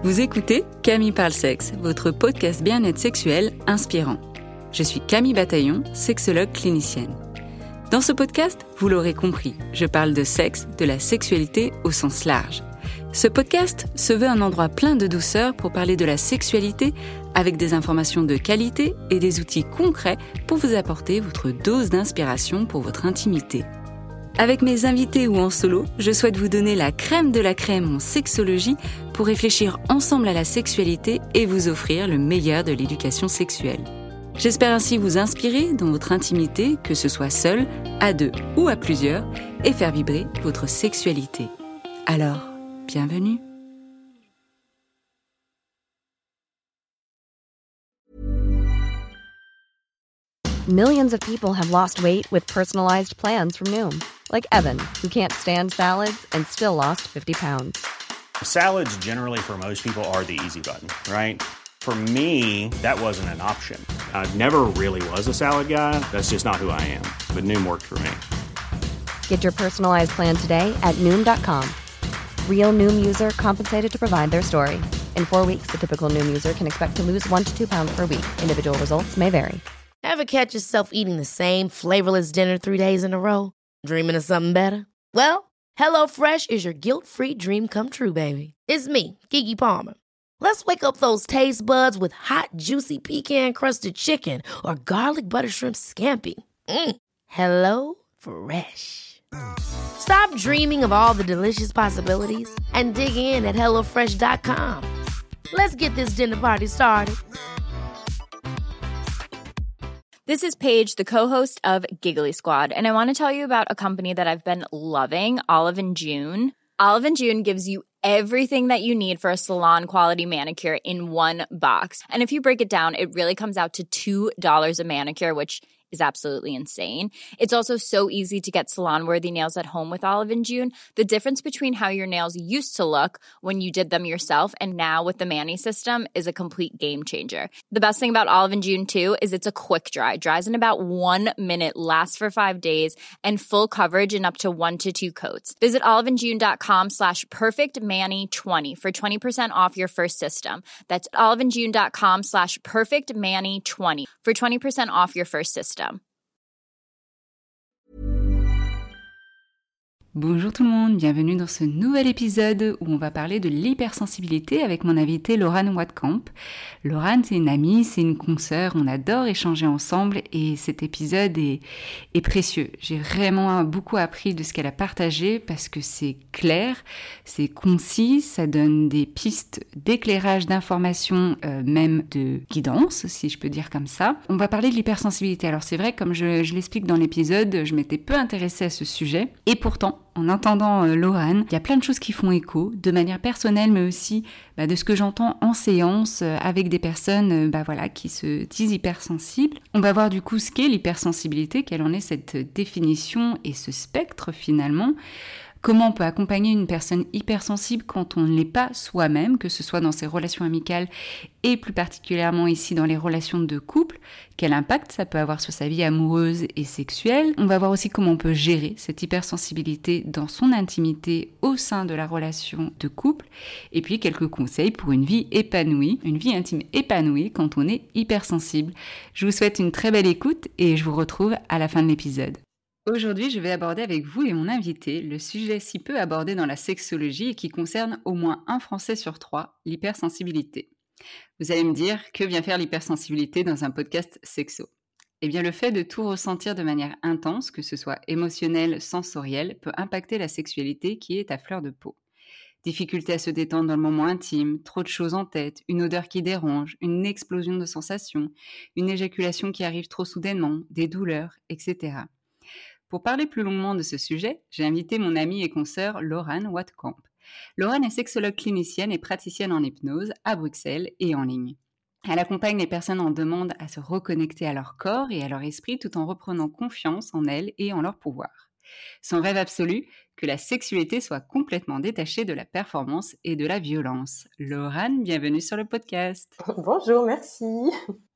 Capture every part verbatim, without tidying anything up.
Vous écoutez Camille Parle Sexe, votre podcast bien-être sexuel inspirant. Je suis Camille Bataillon, sexologue clinicienne. Dans ce podcast, vous l'aurez compris, je parle de sexe, de la sexualité au sens large. Ce podcast se veut un endroit plein de douceur pour parler de la sexualité avec des informations de qualité et des outils concrets pour vous apporter votre dose d'inspiration pour votre intimité. Avec mes invités ou en solo, je souhaite vous donner la crème de la crème en sexologie pour réfléchir ensemble à la sexualité et vous offrir le meilleur de l'éducation sexuelle. J'espère ainsi vous inspirer dans votre intimité, que ce soit seul, à deux ou à plusieurs, et faire vibrer votre sexualité. Alors, bienvenue. Millions of people have lost weight with personalized plans from Noom. Like Evan, who can't stand salads and still lost fifty pounds. Salads generally for most people are the easy button, right? For me, that wasn't an option. I never really was a salad guy. That's just not who I am. But Noom worked for me. Get your personalized plan today at Noom dot com. Real Noom user compensated to provide their story. In four weeks, the typical Noom user can expect to lose one to two pounds per week. Individual results may vary. Ever catch yourself eating the same flavorless dinner three days in a row? Dreaming of something better? Well, HelloFresh is your guilt-free dream come true, baby. It's me, Keke Palmer. Let's wake up those taste buds with hot, juicy pecan-crusted chicken or garlic butter shrimp scampi. Mm. Hello Fresh. Stop dreaming of all the delicious possibilities and dig in at hello fresh dot com. Let's get this dinner party started. This is Paige, the co-host of Giggly Squad, and I want to tell you about a company that I've been loving, Olive and June. Olive and June gives you everything that you need for a salon-quality manicure in one box. And if you break it down, it really comes out to two dollars a manicure, which is absolutely insane. It's also so easy to get salon-worthy nails at home with Olive and June. The difference between how your nails used to look when you did them yourself and now with the Mani system is a complete game changer. The best thing about Olive and June, too, is it's a quick dry. Dries in about one minute, lasts for five days, and full coverage in up to one to two coats. Visit oliveandjune.com slash perfectmani20 for twenty percent off your first system. That's oliveandjune.com slash perfectmani20 for twenty percent off your first system. Bonjour tout le monde, bienvenue dans ce nouvel épisode où on va parler de l'hypersensibilité avec mon invitée Laurane Watkamp. Laurane, c'est une amie, c'est une consoeur, on adore échanger ensemble et cet épisode est, est précieux. J'ai vraiment beaucoup appris de ce qu'elle a partagé parce que c'est clair, c'est concis, ça donne des pistes d'éclairage, d'information, euh, même de guidance, si je peux dire comme ça. On va parler de l'hypersensibilité. Alors c'est vrai, comme je, je l'explique dans l'épisode, je m'étais peu intéressée à ce sujet et pourtant, en entendant euh, Laurane, il y a plein de choses qui font écho, de manière personnelle, mais aussi bah, de ce que j'entends en séance euh, avec des personnes euh, bah, voilà, qui se disent hypersensibles. On va voir du coup ce qu'est l'hypersensibilité, quelle en est cette définition et ce spectre finalement. Comment on peut accompagner une personne hypersensible quand on ne l'est pas soi-même, que ce soit dans ses relations amicales et plus particulièrement ici dans les relations de couple, quel impact ça peut avoir sur sa vie amoureuse et sexuelle. On va voir aussi comment on peut gérer cette hypersensibilité dans son intimité au sein de la relation de couple et puis quelques conseils pour une vie épanouie, une vie intime épanouie quand on est hypersensible. Je vous souhaite une très belle écoute et je vous retrouve à la fin de l'épisode. Aujourd'hui, je vais aborder avec vous et mon invité le sujet si peu abordé dans la sexologie et qui concerne au moins un Français sur trois, l'hypersensibilité. Vous allez me dire, que vient faire l'hypersensibilité dans un podcast sexo ? Eh bien, le fait de tout ressentir de manière intense, que ce soit émotionnel, sensoriel, peut impacter la sexualité qui est à fleur de peau. Difficulté à se détendre dans le moment intime, trop de choses en tête, une odeur qui dérange, une explosion de sensations, une éjaculation qui arrive trop soudainement, des douleurs, et cetera. Pour parler plus longuement de ce sujet, j'ai invité mon amie et consoeur Laurane Watkamp. Laurane est sexologue clinicienne et praticienne en hypnose à Bruxelles et en ligne. Elle accompagne les personnes en demande à se reconnecter à leur corps et à leur esprit tout en reprenant confiance en elles et en leur pouvoir. Son rêve absolu, que la sexualité soit complètement détachée de la performance et de la violence. Laurane, bienvenue sur le podcast. Bonjour, merci.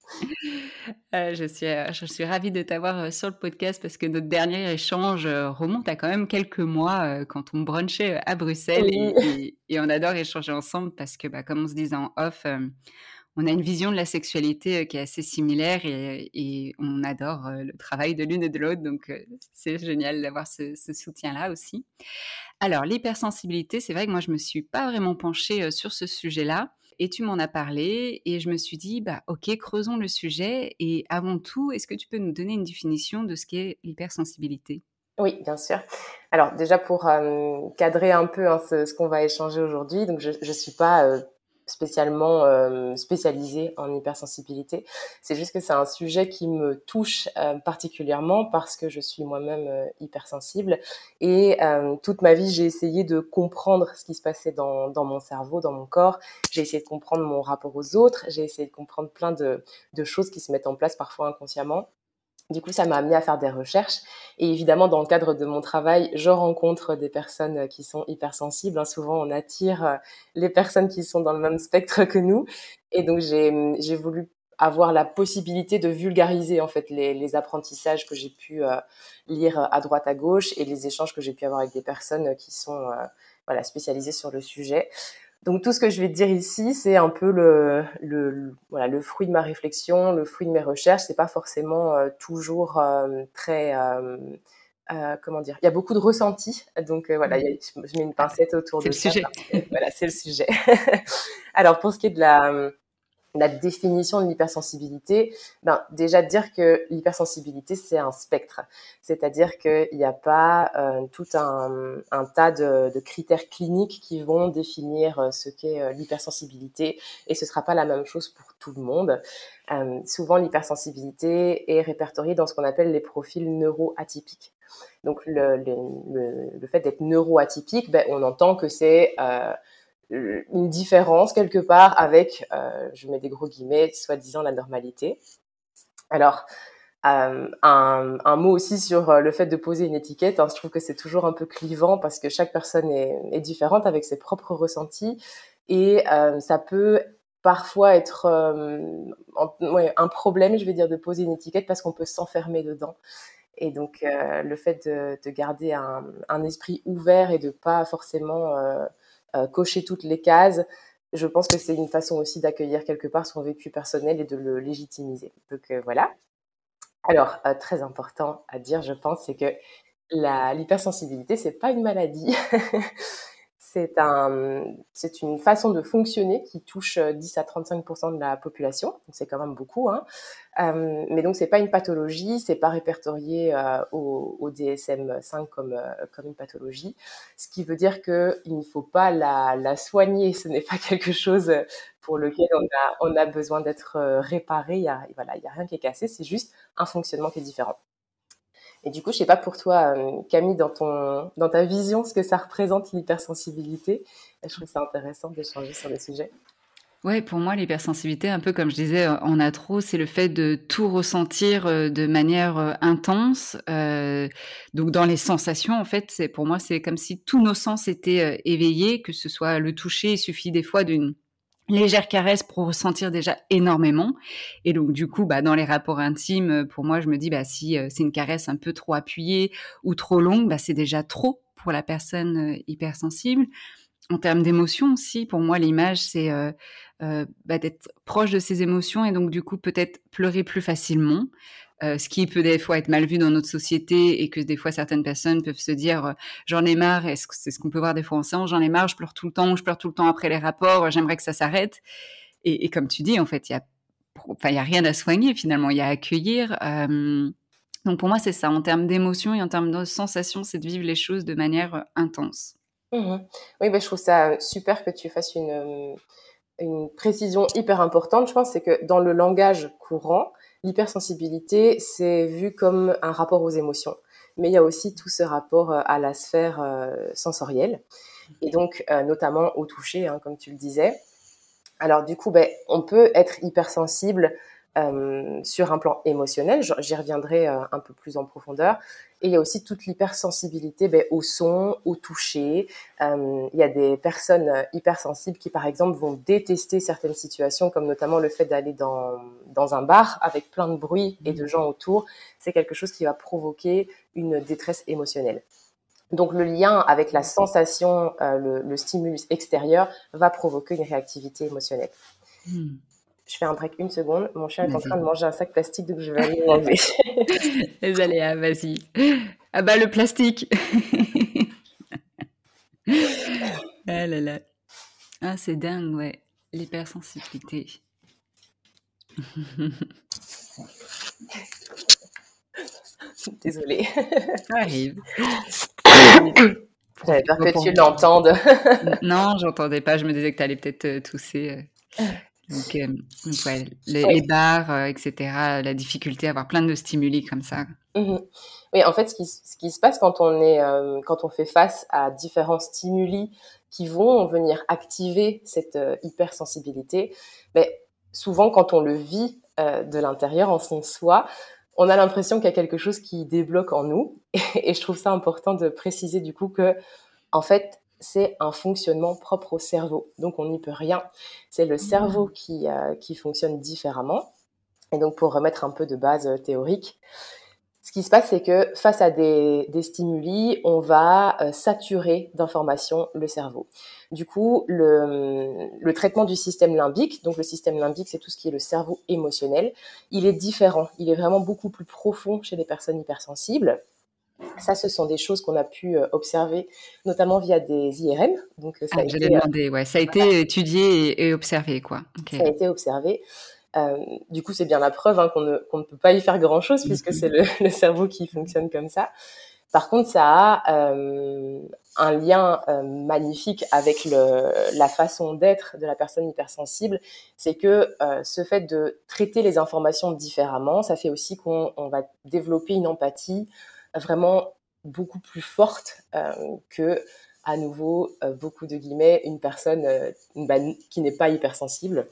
Heu, je suis, heu, je suis ravie de t'avoir, heu, sur le podcast parce que notre dernier échange, heu, remonte à quand même quelques mois, heu, quand on brunchait, heu, à Bruxelles Oui. et et et on adore échanger ensemble parce que, bah, comme on se disait en off, hem, on a une vision de la sexualité, heu, qui est assez similaire et et on adore, heu, le travail de l'une et de l'autre donc heu, c'est génial d'avoir ce ce soutien-là aussi. Alors l'hypersensibilité, c'est vrai que moi je me suis pas vraiment penchée, heu, sur ce sujet-là et tu m'en as parlé et je me suis dit: «Bah, OK, creusons le sujet et avant tout, est-ce que tu peux nous donner une définition de ce qu'est l'hypersensibilité?» Oui, bien sûr. Alors déjà pour, hem, cadrer un peu, hein, ce ce qu'on va échanger aujourd'hui, donc je je suis pas, heu, spécialement, hem, spécialisée en hypersensibilité. C'est juste que c'est un sujet qui me touche, heu, particulièrement parce que je suis moi-même, heu, hypersensible et hem, toute ma vie, j'ai essayé de comprendre ce qui se passait dans dans mon cerveau, dans mon corps. J'ai essayé de comprendre mon rapport aux autres, j'ai essayé de comprendre plein de de choses qui se mettent en place parfois inconsciemment. Du coup, ça m'a amenée à faire des recherches et évidemment, dans le cadre de mon travail, je rencontre des personnes, heu, qui sont hypersensibles, hein. Souvent, on attire, heu, les personnes qui sont dans le même spectre que nous et donc j'ai, mmh, j'ai voulu avoir la possibilité de vulgariser, en fait, les les apprentissages que j'ai pu, heu, lire, à droite, à gauche et les échanges que j'ai pu avoir avec des personnes, heu, qui sont, heu, voilà, spécialisées sur le sujet. Donc tout ce que je vais te dire ici, c'est un peu le le le voilà, le fruit de ma réflexion, le fruit de mes recherches. C'est pas forcément, heu, toujours, hem, très, hem, heu, comment dire? Il y a beaucoup de ressentis, donc heu, voilà, il y a Mmh. je je mets une Ah, pincette autour c'est de le ça sujet. parce que voilà, c'est le sujet. Alors pour ce qui est de la, mmh la définition de l'hypersensibilité, ben, déjà dire que l'hypersensibilité, c'est un spectre. C'est-à-dire qu'il n'y a pas euh, tout un, un tas de, de critères cliniques qui vont définir euh, ce qu'est euh, l'hypersensibilité et ce ne sera pas la même chose pour tout le monde. Euh, souvent, l'hypersensibilité est répertoriée dans ce qu'on appelle les profils neuroatypiques. Donc, le, le, le, le fait d'être neuroatypique, ben, on entend que c'est euh, une différence quelque part avec, euh, je mets des gros guillemets, soi-disant la normalité. Alors, euh, un, un mot aussi sur le fait de poser une étiquette, hein, je trouve que c'est toujours un peu clivant parce que chaque personne est, est différente avec ses propres ressentis et euh, ça peut parfois être euh, en, ouais, un problème, je vais dire, de poser une étiquette parce qu'on peut s'enfermer dedans. Et donc, euh, le fait de, de garder un, un esprit ouvert et de pas forcément euh, euh, cocher toutes les cases, je pense que c'est une façon aussi d'accueillir quelque part son vécu personnel et de le légitimiser. Donc euh, voilà. Alors, euh, très important à dire, je pense, c'est que la, l'hypersensibilité, c'est pas une maladie. C'est un, c'est une façon de fonctionner qui touche euh, dix à trente-cinq pour cent de la population. Donc c'est quand même beaucoup, hein. Euh, mais donc c'est pas une pathologie, c'est pas répertorié euh, au, au D S M cinq comme euh, comme une pathologie, ce qui veut dire que il ne faut pas la, la soigner. Ce n'est pas quelque chose pour lequel on a on a besoin d'être euh, réparé. Il y a voilà, il y a rien qui est cassé, c'est juste un fonctionnement qui est différent. Et du coup, je sais pas pour toi, euh, Camille, dans ton dans ta vision, ce que ça représente l'hypersensibilité. Je trouve ça intéressant d'échanger sur le sujet. Ouais, pour moi, l'hypersensibilité, un peu comme je disais, heu, en trop, c'est le fait de tout ressentir, heu, de manière, heu, intense, heu, donc dans les sensations, en fait, c'est pour moi, c'est comme si tous nos sens étaient, heu, éveillés, que ce soit le toucher, il suffit des fois d'une légère caresse pour ressentir déjà énormément et donc du coup, bah, dans les rapports intimes, heu, pour moi, je me dis, bah, si, heu, c'est une caresse un peu trop appuyée ou trop longue, bah, c'est déjà trop pour la personne, heu, hypersensible. En termes d'émotions aussi, pour moi, l'image, c'est, heu heu, bah, d'être proche de ses émotions et donc du coup, peut-être pleurer plus facilement, heu, ce qui peut des fois être mal vu dans notre société et que des fois certaines personnes peuvent se dire, heu: «J'en ai marre» et ce c'est ce qu'on peut voir des fois en séance: «J'en ai marre, je pleure tout le temps ou je pleure tout le temps après les rapports, j'aimerais que ça s'arrête» et et comme tu dis, en fait, il y a enfin, il y a rien à soigner finalement, il y a à accueillir, hem, donc pour moi, c'est ça, en termes d'émotions et en termes de sensations, c'est de vivre les choses de manière, heu, intense. Mmh. Oui, bah, je trouve ça super que tu fasses une, hem, une précision hyper importante. Je pense c'est que dans le langage courant, l'hypersensibilité, c'est vu comme un rapport aux émotions. Mais il y a aussi tout ce rapport, heu, à la sphère, heu, sensorielle et donc heu, notamment au toucher, hein, comme tu le disais. Alors du coup, beh, on peut être hypersensible euh, sur un plan émotionnel, j'y reviendrai euh, un peu plus en profondeur. Et il y a aussi toute l'hypersensibilité ben, au son, au toucher. Euh, il y a des personnes hypersensibles qui, par exemple, vont détester certaines situations, comme notamment le fait d'aller dans, dans un bar avec plein de bruit et de gens autour. C'est quelque chose qui va provoquer une détresse émotionnelle. Donc le lien avec la sensation, euh, le, le stimulus extérieur va provoquer une réactivité émotionnelle. Mmh. Je fais un break une seconde. Mon chien est vas-y. En train de manger un sac plastique, donc je vais aller l'enlever. Les aléas, vas-y. Ah bah le plastique. Ah là là. Ah c'est dingue, ouais. L'hypersensibilité. Désolée. Ça arrive. J'avais peur que tu l'entendes. Non, j'entendais pas. Je me disais que tu allais peut-être tousser. Donc, euh, donc ouais, les, oui. les bars, euh, et cetera, la difficulté à avoir plein de stimuli comme ça. Mmh. Oui, en fait, ce qui, ce qui se passe quand on, est, euh, quand on fait face à différents stimuli qui vont venir activer cette euh, hypersensibilité, ben, souvent quand on le vit euh, de l'intérieur, en son soi, on a l'impression qu'il y a quelque chose qui débloque en nous. Et, et je trouve ça important de préciser du coup que, en fait, c'est un fonctionnement propre au cerveau. Donc, on n'y peut rien. C'est le cerveau qui, euh, qui fonctionne différemment. Et donc, pour remettre un peu de base euh, théorique, ce qui se passe, c'est que face à des, des stimuli, on va euh, saturer d'informations le cerveau. Du coup, le, le traitement du système limbique, donc le système limbique, c'est tout ce qui est le cerveau émotionnel, il est différent. Il est vraiment beaucoup plus profond chez les personnes hypersensibles. Ça, ce sont des choses qu'on a pu observer, notamment via des I R M. Donc, ça ah, a été, j'allais demander, ouais, ça a été voilà. étudié et, et observé, quoi. Okay. Ça a été observé. Euh, du coup, c'est bien la preuve hein, qu'on, ne, qu'on ne peut pas y faire grand-chose mm-hmm. puisque c'est le, le cerveau qui fonctionne comme ça. Par contre, ça a euh, un lien euh, magnifique avec le, la façon d'être de la personne hypersensible. C'est que euh, ce fait de traiter les informations différemment, ça fait aussi qu'on on va développer une empathie vraiment beaucoup plus forte euh, que, à nouveau, euh, beaucoup de guillemets, une personne euh, bah, qui n'est pas hypersensible.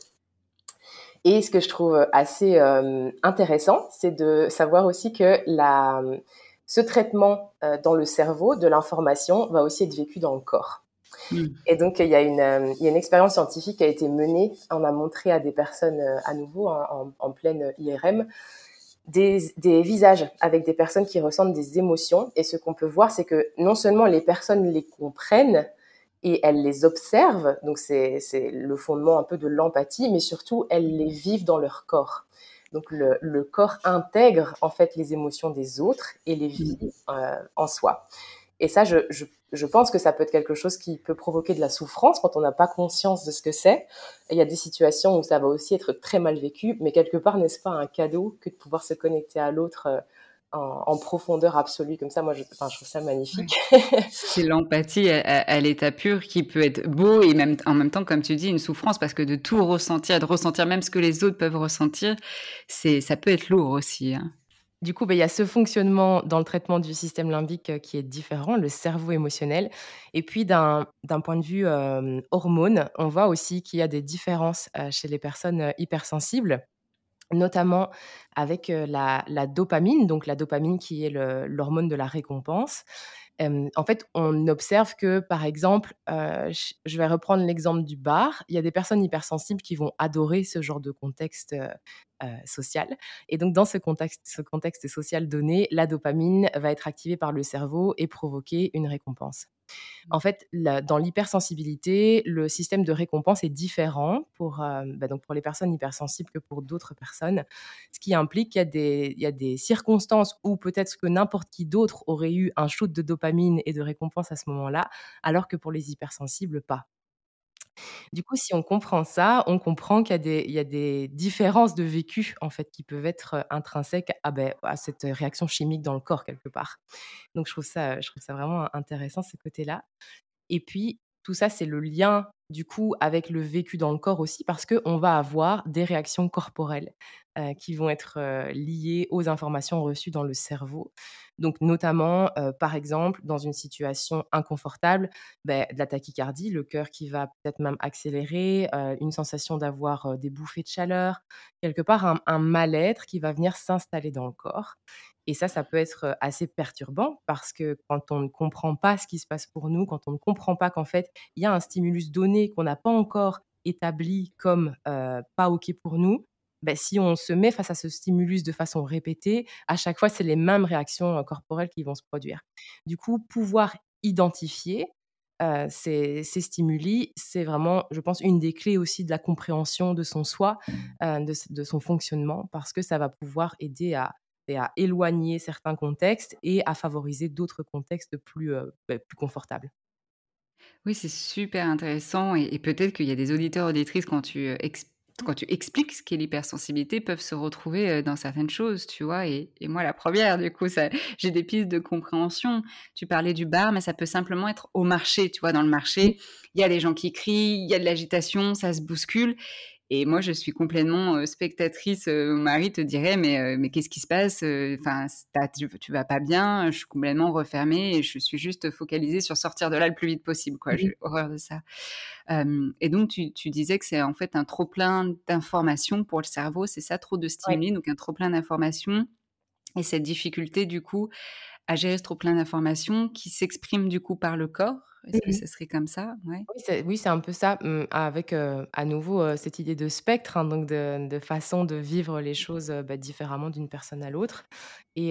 Et ce que je trouve assez euh, intéressant, c'est de savoir aussi que la, ce traitement euh, dans le cerveau de l'information va aussi être vécu dans le corps. Mmh. Et donc, il y a une, euh, il y a une expérience scientifique qui a été menée. On a montré à des personnes, euh, à nouveau, en, en, en pleine I R M, Des, des visages avec des personnes qui ressentent des émotions. Et ce qu'on peut voir, c'est que non seulement les personnes les comprennent et elles les observent, donc c'est, c'est le fondement un peu de l'empathie, mais surtout, elles les vivent dans leur corps. Donc, le, le corps intègre en fait les émotions des autres et les vit euh, en soi. Et ça, je, je, je pense que ça peut être quelque chose qui peut provoquer de la souffrance quand on n'a pas conscience de ce que c'est. Il y a des situations où ça va aussi être très mal vécu, mais quelque part, n'est-ce pas un cadeau que de pouvoir se connecter à l'autre euh, en, en profondeur absolue comme ça. Moi, je, enfin, je trouve ça magnifique. Ouais. C'est l'empathie à, à, à l'état pur qui peut être beau et même, en même temps, comme tu dis, une souffrance parce que de tout ressentir, de ressentir même ce que les autres peuvent ressentir, c'est, ça peut être lourd aussi, hein. Du coup, bah, il y a ce fonctionnement dans le traitement du système limbique euh, qui est différent, le cerveau émotionnel. Et puis, d'un, d'un point de vue euh, hormones, on voit aussi qu'il y a des différences euh, chez les personnes euh, hypersensibles, notamment avec euh, la, la dopamine, donc la dopamine qui est le, l'hormone de la récompense. Euh, en fait, on observe que, par exemple, euh, je, je vais reprendre l'exemple du bar, il y a des personnes hypersensibles qui vont adorer ce genre de contexte euh, euh, social. Et donc, dans ce contexte, ce contexte social donné, la dopamine va être activée par le cerveau et provoquer une récompense. En fait, la, dans l'hypersensibilité, le système de récompense est différent pour, euh, bah donc pour les personnes hypersensibles que pour d'autres personnes, ce qui implique qu'il y a des, il y a des circonstances où peut-être que n'importe qui d'autre aurait eu un shoot de dopamine et de récompense à ce moment-là, alors que pour les hypersensibles, pas. Du coup, si on comprend ça, on comprend qu'il y a des, il y a des différences de vécu en fait, qui peuvent être intrinsèques à, ben, à cette réaction chimique dans le corps quelque part. Donc, je trouve ça, je trouve ça vraiment intéressant, ce côté-là. Et puis, tout ça, c'est le lien du coup, avec le vécu dans le corps aussi, parce qu'on va avoir des réactions corporelles heu, qui vont être, heu, liées aux informations reçues dans le cerveau. Donc notamment, heu, par exemple, dans une situation inconfortable, beh, de la tachycardie, le cœur qui va peut-être même accélérer, heu, une sensation d'avoir, heu, des bouffées de chaleur, quelque part un un mal-être qui va venir s'installer dans le corps. Et ça, ça peut être, heu, assez perturbant parce que quand on ne comprend pas ce qui se passe pour nous, quand on ne comprend pas qu'en fait, il y a un stimulus donné qu'on n'a pas encore établi comme, heu, pas OK pour nous, beh, si on se met face à ce stimulus de façon répétée, à chaque fois, c'est les mêmes réactions, heu, corporelles qui vont se produire. Du coup, pouvoir identifier, heu, ces ces stimuli, c'est vraiment, je pense, une des clés aussi de la compréhension de son soi, heu, de s de son fonctionnement parce que ça va pouvoir aider à et à éloigner certains contextes et à favoriser d'autres contextes plus, heu, beh, plus confortables. Oui, c'est super intéressant et et peut-être qu'il y a des auditeurs, auditrices quand tu, heu, ex quand tu expliques ce qu'est l'hypersensibilité, peuvent se retrouver, heu, dans certaines choses, tu vois? Et et moi la première du coup, ça j'ai des pistes de compréhension. Tu parlais du bar, mais ça peut simplement être au marché, tu vois? Dans le marché, il y a des gens qui crient, il y a de l'agitation, ça se bouscule et moi je suis complètement, heu, spectatrice, heu, mon mari te dirait: «Mais, heu, mais qu'est-ce qui se passe? Heu, enfin, c tu tu vas pas bien?» Je suis complètement refermée et je suis juste focalisée sur sortir de là le plus vite possible, quoi. Mmh. J'ai horreur de ça. Hem et donc tu tu disais que c'est en fait un trop plein d'informations pour le cerveau, c'est ça? Trop de Ouais. stimuli, donc un trop plein d'informations et cette difficulté du coup à gérer ce trop plein d'informations qui s'exprime du coup par le corps? Est-ce que Mmh. ça serait comme ça? Ouais. Oui, c'est oui, c'est un peu ça, mmh, avec, heu, à nouveau, heu, cette idée de spectre, hein, donc de de façon de vivre les choses, heu, bah, différemment d'une personne à l'autre et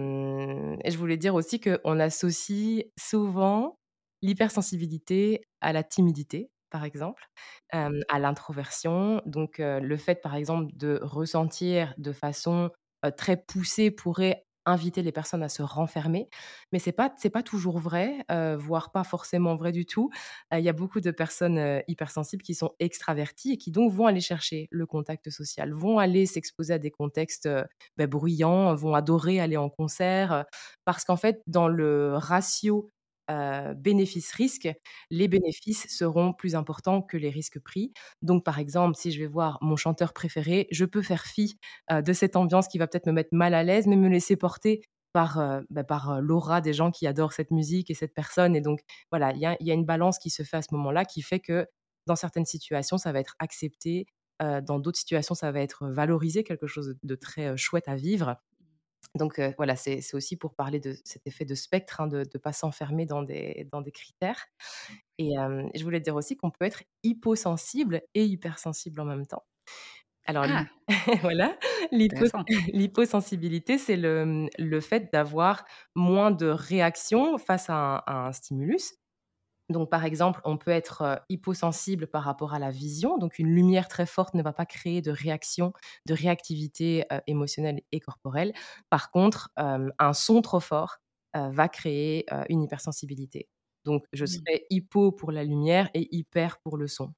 hem et je voulais dire aussi qu'on associe souvent l'hypersensibilité à la timidité, par exemple, hem, à l'introversion. Donc heu, le fait, par exemple, de ressentir de façon, heu, très poussée pourrait inviter les personnes à se renfermer, mais c'est pas c'est pas toujours vrai, heu, voire pas forcément vrai du tout. Heu, il y a beaucoup de personnes, heu, hypersensibles qui sont extraverties et qui donc vont aller chercher le contact social, vont aller s'exposer à des contextes, heu, bah, bruyants, vont adorer aller en concert, heu, parce qu'en fait, dans le ratio, heu, bénéfice-risque, les bénéfices seront plus importants que les risques pris. Donc par exemple, si je vais voir mon chanteur préféré, je peux faire fi, heu, de cette ambiance qui va peut-être me mettre mal à l'aise, mais me laisser porter par, heu, bah, par, heu, l'aura des gens qui adorent cette musique et cette personne et donc voilà, il y a il y a une balance qui se fait à ce moment-là, qui fait que dans certaines situations, ça va être accepté, heu, dans d'autres situations, ça va être valorisé, quelque chose de de très, heu, chouette à vivre. Donc heu, voilà, c'est c'est aussi pour parler de cet effet de spectre, hein, de ne pas s'enfermer dans des dans des critères et hem, je voulais dire aussi qu'on peut être hyposensible et hypersensible en même temps. Alors l'hy Ah! voilà, l'hypo Intéressant. l'hyposensibilité, c'est le, mmh, le fait d'avoir moins de réactions face à un à un stimulus. Donc, par exemple, on peut être, heu, hyposensible par rapport à la vision, donc une lumière très forte ne va pas créer de réaction, de réactivité, heu, émotionnelle et corporelle. Par contre, hem, un son trop fort, heu, va créer, heu, une hypersensibilité. Donc je Mmh. serai hypo pour la lumière et hyper pour le son.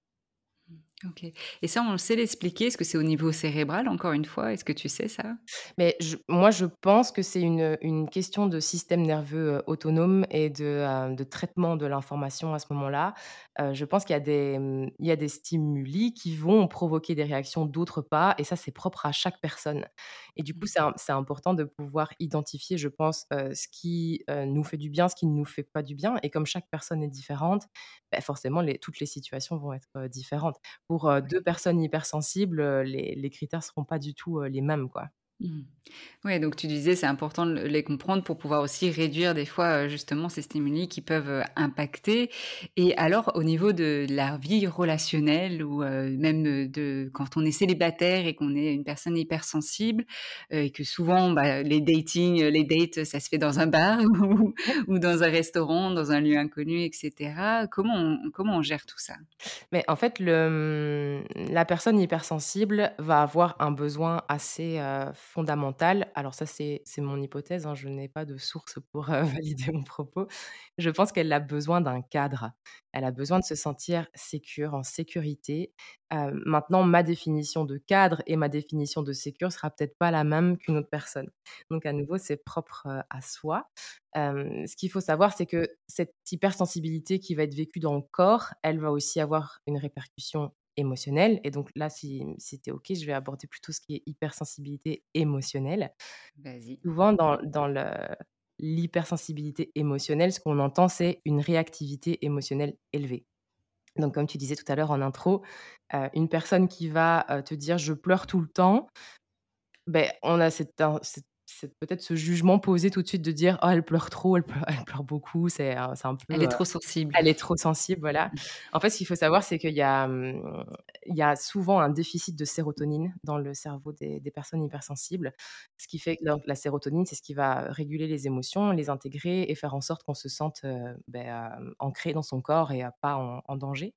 OK et ça, on sait l'expliquer? Est-ce que c'est au niveau cérébral, encore une fois? Est-ce que tu sais ça? Mais je moi, je pense que c'est une, une question de système nerveux, heu, autonome et de, heu, de traitement de l'information à ce moment-là. Heu, je pense qu'il y a des, mmh, il y a des stimuli qui vont provoquer des réactions, d'autres pas et ça, c'est propre à chaque personne et du coup, c'est im c'est important de pouvoir identifier, je pense, heu, ce qui, heu, nous fait du bien, ce qui ne nous fait pas du bien et comme chaque personne est différente, bah, forcément les toutes les situations vont être, heu, différentes. Pour, heu, deux personnes hypersensibles, heu, les les critères seront pas du tout, heu, les mêmes, quoi. Mmh. Ouais, donc tu disais, c'est important de les comprendre pour pouvoir aussi réduire des fois, heu, justement ces stimuli qui peuvent, heu, impacter et alors au niveau de la vie relationnelle ou, heu, même, heu, de quand on est célibataire et qu'on est une personne hypersensible, heu, et que souvent, bah, les datings, heu, les dates, ça se fait dans un bar ou ou dans un restaurant, dans un lieu inconnu et cetera. Comment on comment on gère tout ça? Mais en fait, le, mmh, la personne hypersensible va avoir un besoin assez, heu, fondamentale, alors ça c'est c'est mon hypothèse, hein, je n'ai pas de source pour, heu, valider mon propos. Je pense qu'elle a besoin d'un cadre. Elle a besoin de se sentir sécure, en sécurité. Heu, maintenant ma définition de cadre et ma définition de sécure sera peut-être pas la même qu'une autre personne. Donc à nouveau, c'est propre, heu, à soi. Hem, ce qu'il faut savoir, c'est que cette hypersensibilité qui va être vécue dans le corps, elle va aussi avoir une répercussion émotionnelle et donc là, si si tu es OK, je vais aborder plutôt ce qui est hypersensibilité émotionnelle. Vas-y. Souvent dans dans le l'hypersensibilité émotionnelle, ce qu'on entend, c'est une réactivité émotionnelle élevée. Donc comme tu disais tout à l'heure en intro, heu, une personne qui va, heu, te dire: «Je pleure tout le temps», beh, on a cette in cette cette peut-être ce jugement posé tout de suite de dire: «Oh elle pleure trop, elle pleure elle pleure beaucoup, c'est, heu, c'est un Elle peu, est heu, trop sensible. elle est trop sensible», voilà. En fait, ce qu'il faut savoir, c'est qu'il y a, mmh, il y a souvent un déficit de sérotonine dans le cerveau des des personnes hypersensibles. Ce qui fait que donc la sérotonine, c'est ce qui va réguler les émotions, les intégrer et faire en sorte qu'on se sente, heu, beh, hem, ancré dans son corps et heu, pas en en danger.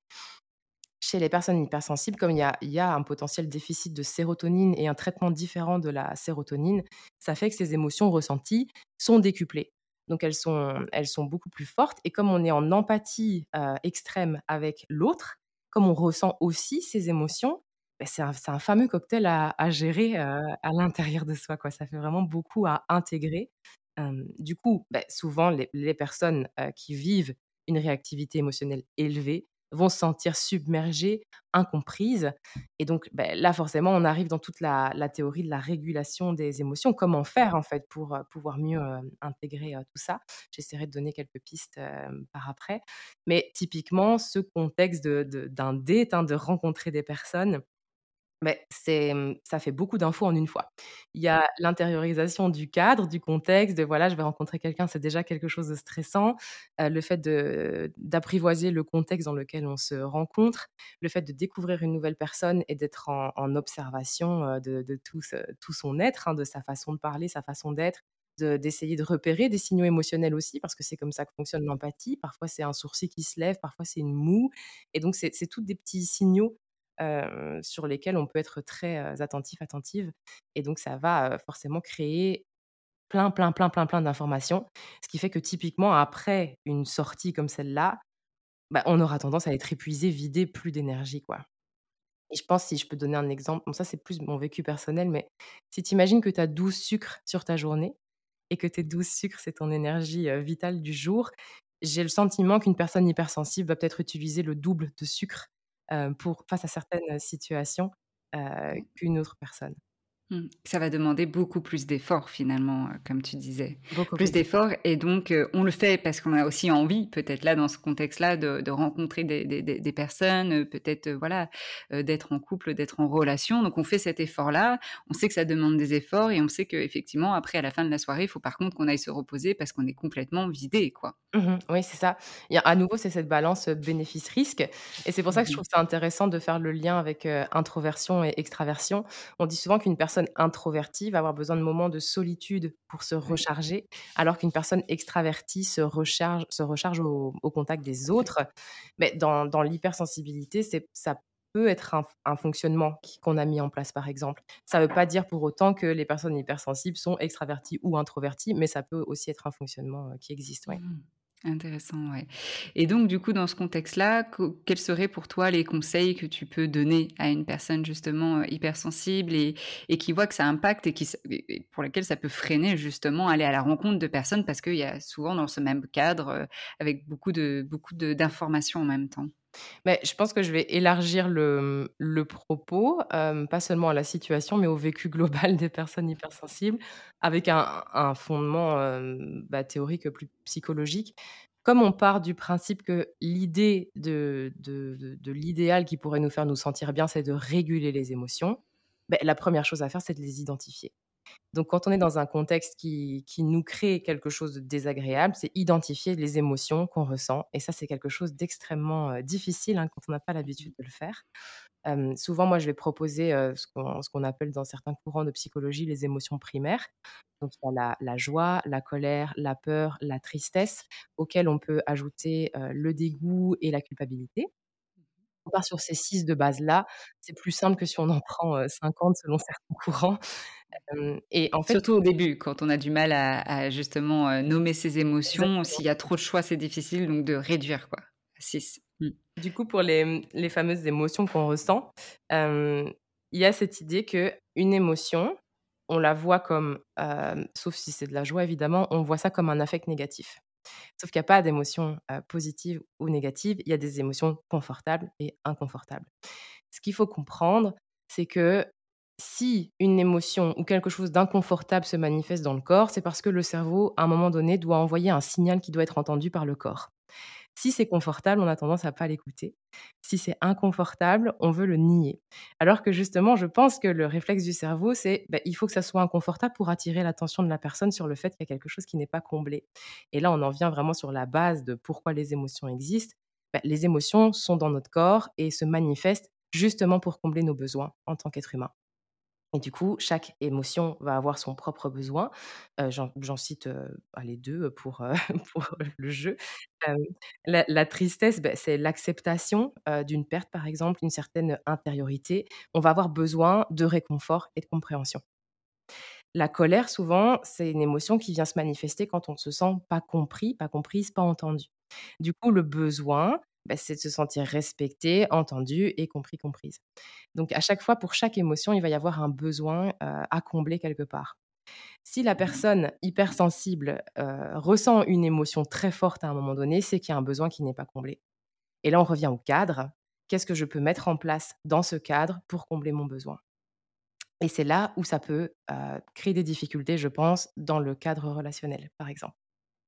Chez les personnes hypersensibles, comme il y a il y a un potentiel déficit de sérotonine et un traitement différent de la sérotonine, ça fait que ces émotions ressenties sont décuplées. Donc elles sont elles sont beaucoup plus fortes et comme on est en empathie, heu, extrême avec l'autre, comme on ressent aussi ces émotions, beh, c'est un c'est un fameux cocktail à à gérer, heu, à l'intérieur de soi, quoi. Ça fait vraiment beaucoup à intégrer. Hem, du coup, beh, souvent les les personnes, heu, qui vivent une réactivité émotionnelle élevée vont se sentir submergées, incomprises et donc, beh, là, forcément, on arrive dans toute la la théorie de la régulation des émotions. Comment faire, en fait, pour, heu, pouvoir mieux, hem, intégrer, heu, tout ça? J'essaierai de donner quelques pistes, hem, par après. Mais typiquement, ce contexte de de d'un date, hein, de rencontrer des personnes, beh, c'est, mmh, ça fait beaucoup d'infos en une fois. Il y a l'intériorisation du cadre, du contexte, de voilà, je vais rencontrer quelqu'un, c'est déjà quelque chose de stressant. Heu, le fait de d'apprivoiser le contexte dans lequel on se rencontre, le fait de découvrir une nouvelle personne et d'être en en observation, heu, de de tout ce tout son être, hein, de sa façon de parler, sa façon d'être, de d'essayer de repérer des signaux émotionnels aussi parce que c'est comme ça que fonctionne l'empathie. Parfois, c'est un sourcil qui se lève, parfois c'est une moue et donc c'est c'est tous des petits signaux heu, sur lesquels on peut être très, heu, attentif, attentive et donc ça va, heu, forcément créer plein, plein, plein, plein, plein d'informations. Ce qui fait que typiquement après une sortie comme celle-là, bah, on aura tendance à être épuisé, vidé, plus d'énergie, quoi et je pense si je peux donner un exemple, bon ça c'est plus mon vécu personnel, mais si tu imagines que tu as douze sucres sur ta journée et que tes douze sucres, c'est ton énergie, heu, vitale du jour, j'ai le sentiment qu'une personne hypersensible va peut-être utiliser le double de sucre, heu, pour face à certaines situations, heu, qu'une autre personne. Mmh. Ça va demander beaucoup plus d'efforts finalement, heu, comme tu disais. Beaucoup Plus plus d'efforts. d'efforts et donc heu, on le fait parce qu'on a aussi envie, peut-être là, dans ce contexte-là, de de rencontrer des des des des personnes, heu, peut-être, heu, voilà, heu, d'être en couple, d'être en relation. Donc on fait cet effort-là. On sait que ça demande des efforts et on sait qu'effectivement, après, à la fin de la soirée, il faut par contre qu'on aille se reposer parce qu'on est complètement vidé, quoi. Mmh. Oui, c'est ça. Il y a à nouveau, c'est cette balance, heu, bénéfice-risque et c'est pour ça que je Mmh. trouve ça intéressant de faire le lien avec, heu, introversion et extraversion. On dit souvent qu'une personne introvertie va avoir besoin de moments de solitude pour se Ouais, recharger, alors qu'une personne extravertie se recharge se recharge au au contact des autres. complètement. Mais dans dans l'hypersensibilité, c'est ça peut être un un fonctionnement qui qu'on a mis en place, par exemple. Ça ne veut pas dire pour autant que les personnes hypersensibles sont extraverties ou introverties, mais ça peut aussi être un fonctionnement, heu, qui existe, ouais. Mmh. Intéressant, ouais. Et donc du coup, dans ce contexte-là, co quels seraient pour toi les conseils que tu peux donner à une personne justement, heu, hypersensible et et qui voit que ça impacte et qui s et et pour laquelle ça peut freiner justement aller à la rencontre de personnes parce qu'il y a souvent dans ce même cadre, heu, avec beaucoup de beaucoup de d'informations en même temps? Mais je pense que je vais élargir le, mmh, le propos, hem, pas seulement à la situation, mais au vécu global des personnes hypersensibles, avec un un fondement, hem, bah, théorique, plus psychologique. Comme on part du principe que l'idée de de de de l'idéal qui pourrait nous faire nous sentir bien, c'est de réguler les émotions, beh, la première chose à faire, c'est de les identifier. Donc quand on est dans un contexte qui qui nous crée quelque chose de désagréable, c'est identifier les émotions qu'on ressent et ça, c'est quelque chose d'extrêmement, heu, difficile, hein, quand on n'a pas l'habitude de le faire. Hem, souvent, moi, je vais proposer, heu, ce qu'on ce qu'on appelle dans certains courants de psychologie les émotions primaires. Donc il y a la la joie, la colère, la peur, la tristesse, auxquelles on peut ajouter, heu, le dégoût et la culpabilité. On part sur ces six de base-là, c'est plus simple que si on en prend, heu, cinquante selon certains courants. Hem et en fait Surtout au début, quand on a du mal à à justement, heu, nommer ses émotions. exactement. S'il y a trop de choix, c'est difficile, donc de réduire quoi, à six. Mmh. Du coup, pour les, mmh, les fameuses émotions qu'on ressent, hem, il y a cette idée qu'une émotion, on la voit comme, hem, sauf si c'est de la joie évidemment, on voit ça comme un affect négatif. Sauf qu'il y a pas d'émotions, heu, positives ou négatives, il y a des émotions confortables et inconfortables. Ce qu'il faut comprendre, c'est que si une émotion ou quelque chose d'inconfortable se manifeste dans le corps, c'est parce que le cerveau, à un moment donné, doit envoyer un signal qui doit être entendu par le corps. Si c'est confortable, on a tendance à pas l'écouter. Si c'est inconfortable, on veut le nier. Alors que justement, je pense que le réflexe du cerveau, c'est, bah, il faut que ça soit inconfortable pour attirer l'attention de la personne sur le fait qu'il y a quelque chose qui n'est pas comblé. Et là, on en vient vraiment sur la base de pourquoi les émotions existent. Bah, les émotions sont dans notre corps et se manifestent justement pour combler nos besoins en tant qu'être humain. Et du coup, chaque émotion va avoir son propre besoin. Heu, j'en j'en cite, heu, allez deux pour, heu, pour le jeu. Hem, la la tristesse, beh, c'est l'acceptation, heu, d'une perte, par exemple, une certaine intériorité. On va avoir besoin de réconfort et de compréhension. La colère, souvent, c'est une émotion qui vient se manifester quand on ne se sent pas compris, pas comprise, pas entendu. Du coup, le besoin, bah, c'est de se sentir respecté, entendu et compris, comprise. Donc à chaque fois, pour chaque émotion, il va y avoir un besoin, heu, à combler quelque part. Si la personne hypersensible, heu, ressent une émotion très forte à un moment donné, c'est qu'il y a un besoin qui n'est pas comblé. Et là, on revient au cadre. Qu'est-ce que je peux mettre en place dans ce cadre pour combler mon besoin? Et c'est là où ça peut, heu, créer des difficultés, je pense, dans le cadre relationnel, par exemple.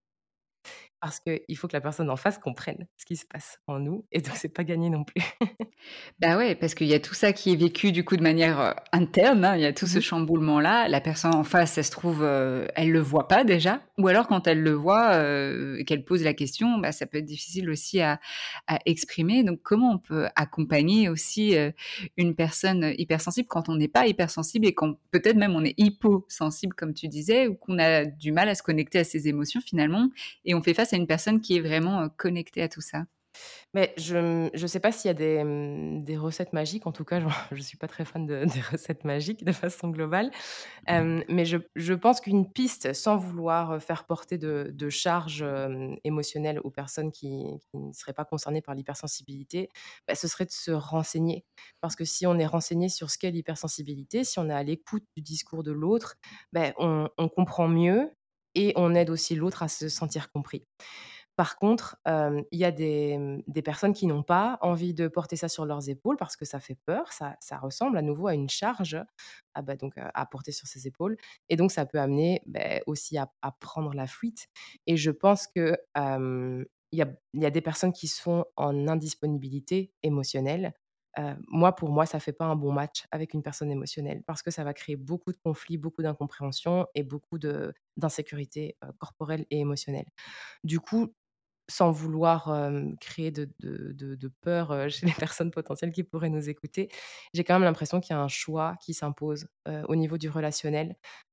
Parce qu'il faut que la personne en face comprenne ce qui se passe en nous et donc c'est pas gagné non plus. Bah, ouais, parce qu'il y a tout ça qui est vécu du coup de manière, heu, interne, hein. Il y a tout Mmh ce mh. chamboulement-là. La personne en face, ça se trouve, heu, elle le voit pas déjà, ou alors quand elle le voit, heu, et qu'elle pose la question, bah, ça peut être difficile aussi à à exprimer. Donc comment on peut accompagner aussi, heu, une personne hypersensible quand on n'est pas hypersensible et quand peut-être même on est hyposensible comme tu disais, ou qu'on a du mal à se connecter à ses émotions finalement, et on fait face à une personne qui est vraiment, heu, connectée à tout ça? Mais je m je sais pas s'il y a des, mmh, des recettes magiques. En tout cas, j'en je suis pas très fan de des recettes magiques de façon globale. Hem, mais je je pense qu'une piste, sans vouloir, heu, faire porter de de charges, hem, émotionnelles aux personnes qui qui ne seraient pas concernées par l'hypersensibilité, bah, ce serait de se renseigner. Parce que si on est renseigné sur ce qu'est l'hypersensibilité, si on est à l'écoute du discours de l'autre, beh, on on comprend mieux et on aide aussi l'autre à se sentir compris. Par contre, hem, il y a des, mmh, des personnes qui n'ont pas envie de porter ça sur leurs épaules parce que ça fait peur, ça ça ressemble à nouveau à une charge, ah bah, donc heu, à porter sur ses épaules et donc ça peut amener, beh, aussi à à prendre la fuite et je pense que, hem, il y a il y a des personnes qui sont en indisponibilité émotionnelle. Heu, moi, pour moi, ça fait pas un bon match avec une personne émotionnelle parce que ça va créer beaucoup de conflits, beaucoup d'incompréhension et beaucoup de d'insécurité, heu, corporelle et émotionnelle. Du coup, sans vouloir, hem, créer de de de de peur, heu, chez les personnes potentielles qui pourraient nous écouter. J'ai quand même l'impression qu'il y a un choix qui s'impose, heu, au niveau du relationnel,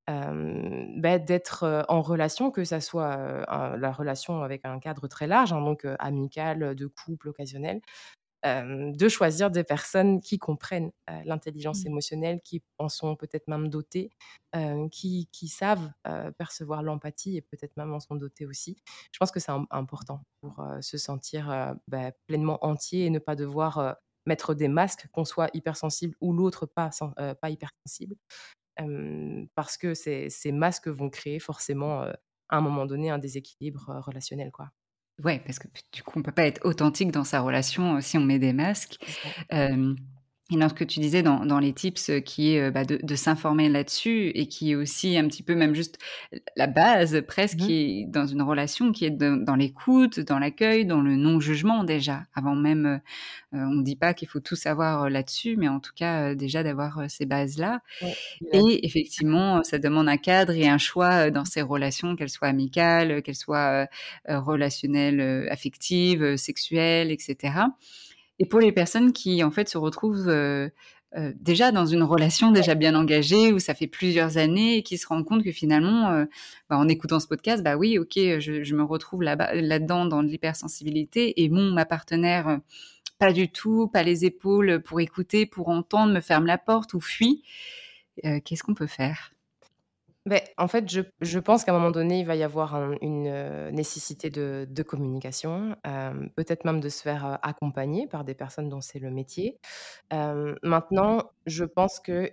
hem, bah, d'être, heu, en relation, que ça soit, heu, un la relation avec un cadre très large, hein, donc heu, amical, de couple, occasionnel, hem, de choisir des personnes qui comprennent, heu, l'intelligence Mmh. émotionnelle, qui en sont peut-être même dotées, heu, qui qui savent, heu, percevoir l'empathie et peut-être même en sont dotées aussi. Je pense que c'est im important pour, heu, se sentir, heu, bah, pleinement entier et ne pas devoir, heu, mettre des masques, qu'on soit hypersensible ou l'autre pas sen heu, pas hypersensible. Hem, parce que ces ces masques vont créer forcément, heu, à un moment donné, un déséquilibre, heu, relationnel, quoi. Ouais, parce que du coup, on peut pas être authentique dans sa relation, heu, si on met des masques. C'est ça. Hem et dans ce que tu disais dans dans les tips, heu, qui est, heu, bah, de de s'informer là-dessus, et qui est aussi un petit peu même juste l la base presque, Mmh mh. qui est dans une relation, qui est de dans l'écoute, dans l'accueil, dans le non-jugement déjà. Avant même, heu heu, on dit pas qu'il faut tout savoir, heu, là-dessus, mais en tout cas, heu, déjà d'avoir, heu, ces bases-là. Ouais, il a Et effectivement, ça demande un cadre et un choix, heu, dans ces relations, qu'elles soient amicales, heu, qu'elles soient, heu heu, relationnelles, heu, affectives, heu, sexuelles et cetera. Et pour les personnes qui, en fait, se retrouvent, heu heu, déjà dans une relation déjà bien engagée, où ça fait plusieurs années, et qui se rendent compte que finalement, heu, bah, en écoutant ce podcast, bah, oui, OK, je je me retrouve là-bas là-dedans, dans de l'hypersensibilité, et mon ma partenaire, pas du tout, pas les épaules pour écouter, pour entendre, me ferme la porte ou fuit, heu, qu'est-ce qu'on peut faire? Beh, en fait, je je pense qu'à un moment donné, il va y avoir un une, heu, nécessité de de communication, hem, peut-être même de se faire, heu, accompagner par des personnes dont c'est le métier. Hem, maintenant, je pense que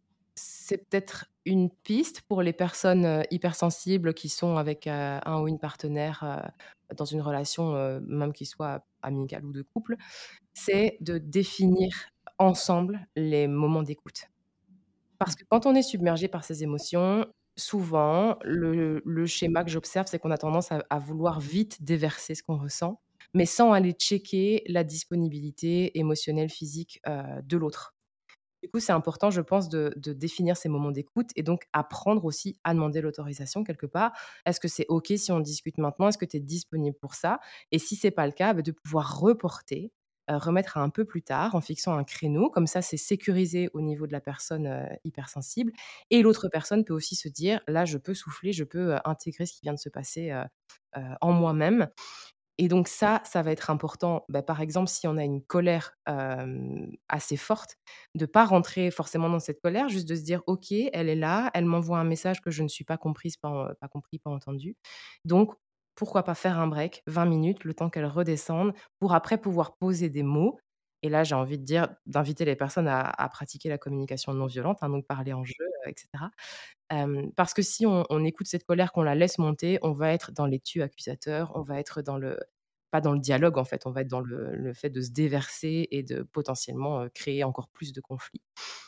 c'est peut-être une piste pour les personnes, heu, hypersensibles qui sont avec, heu, un ou une partenaire, heu, dans une relation, heu, même qui soit amicale ou de couple, c'est de définir ensemble les moments d'écoute. Parce que quand on est submergé par ses émotions, souvent, le le schéma que j'observe, c'est qu'on a tendance à à vouloir vite déverser ce qu'on ressent, mais sans aller checker la disponibilité émotionnelle, physique, heu, de l'autre. Du coup, c'est important, je pense, de de définir ces moments d'écoute et donc apprendre aussi à demander l'autorisation quelque part. Est-ce que c'est OK si on discute maintenant? Est-ce que tu es disponible pour ça? Et si c'est pas le cas, bah, de pouvoir reporter, heu, remettre à un peu plus tard en fixant un créneau. Comme ça, c'est sécurisé au niveau de la personne, heu, hypersensible et l'autre personne peut aussi se dire: «Là, je peux souffler, je peux, heu, intégrer ce qui vient de se passer, heu heu, en moi-même». Et donc ça, ça va être important, bah, par exemple, si on a une colère, hem, assez forte, de pas rentrer forcément dans cette colère, juste de se dire: «OK, elle est là, elle m'envoie un message que je ne suis pas comprise, pas en pas compris, pas entendu. Donc pourquoi pas faire un break, vingt minutes, le temps qu'elle redescende, pour après pouvoir poser des mots». Et là, j'ai envie de dire d'inviter les personnes à à pratiquer la communication non violente, hein, donc parler en jeu, heu et cetera. Hem, parce que si on on écoute cette colère, qu'on la laisse monter, on va être dans les tu accusateurs, on va être dans le pas dans le dialogue en fait, on va être dans le le fait de se déverser et de potentiellement, heu, créer encore plus de conflits.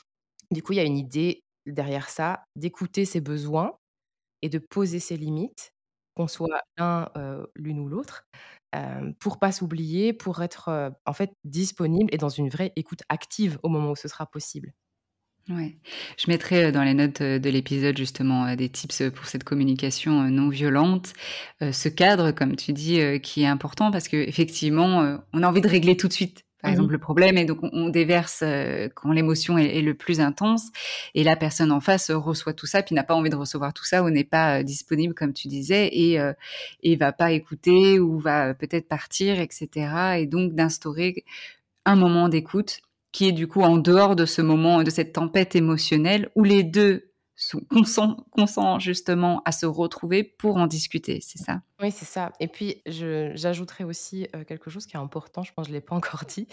Du coup, il y a une idée derrière ça, d'écouter ses besoins et de poser ses limites, qu'on soit l'un, heu, l'une ou l'autre, hem, pour pas s'oublier, pour être, heu, en fait disponible et dans une vraie écoute active au moment où ce sera possible. Ouais. Je mettrai, heu, dans les notes, heu, de l'épisode justement, heu, des tips, heu, pour cette communication, heu, non violente. Heu, ce cadre, comme tu dis, heu, qui est important parce qu'effectivement, heu, on a envie de régler tout de suite, par Mmh mh. exemple, le problème et donc on on déverse, heu, quand l'émotion est est le plus intense et la personne en face, heu, reçoit tout ça, puis n'a pas envie de recevoir tout ça ou n'est pas, heu, disponible comme tu disais et heu et va pas écouter ou va, heu, peut-être partir et cetera et donc d'instaurer un moment d'écoute qui est du coup en dehors de ce moment, de cette tempête émotionnelle où les deux sont consent consent justement à se retrouver pour en discuter, c'est ça? Oui, c'est ça et puis je j'ajouterais aussi, heu, quelque chose qui est important, je pense que je l'ai pas encore dit.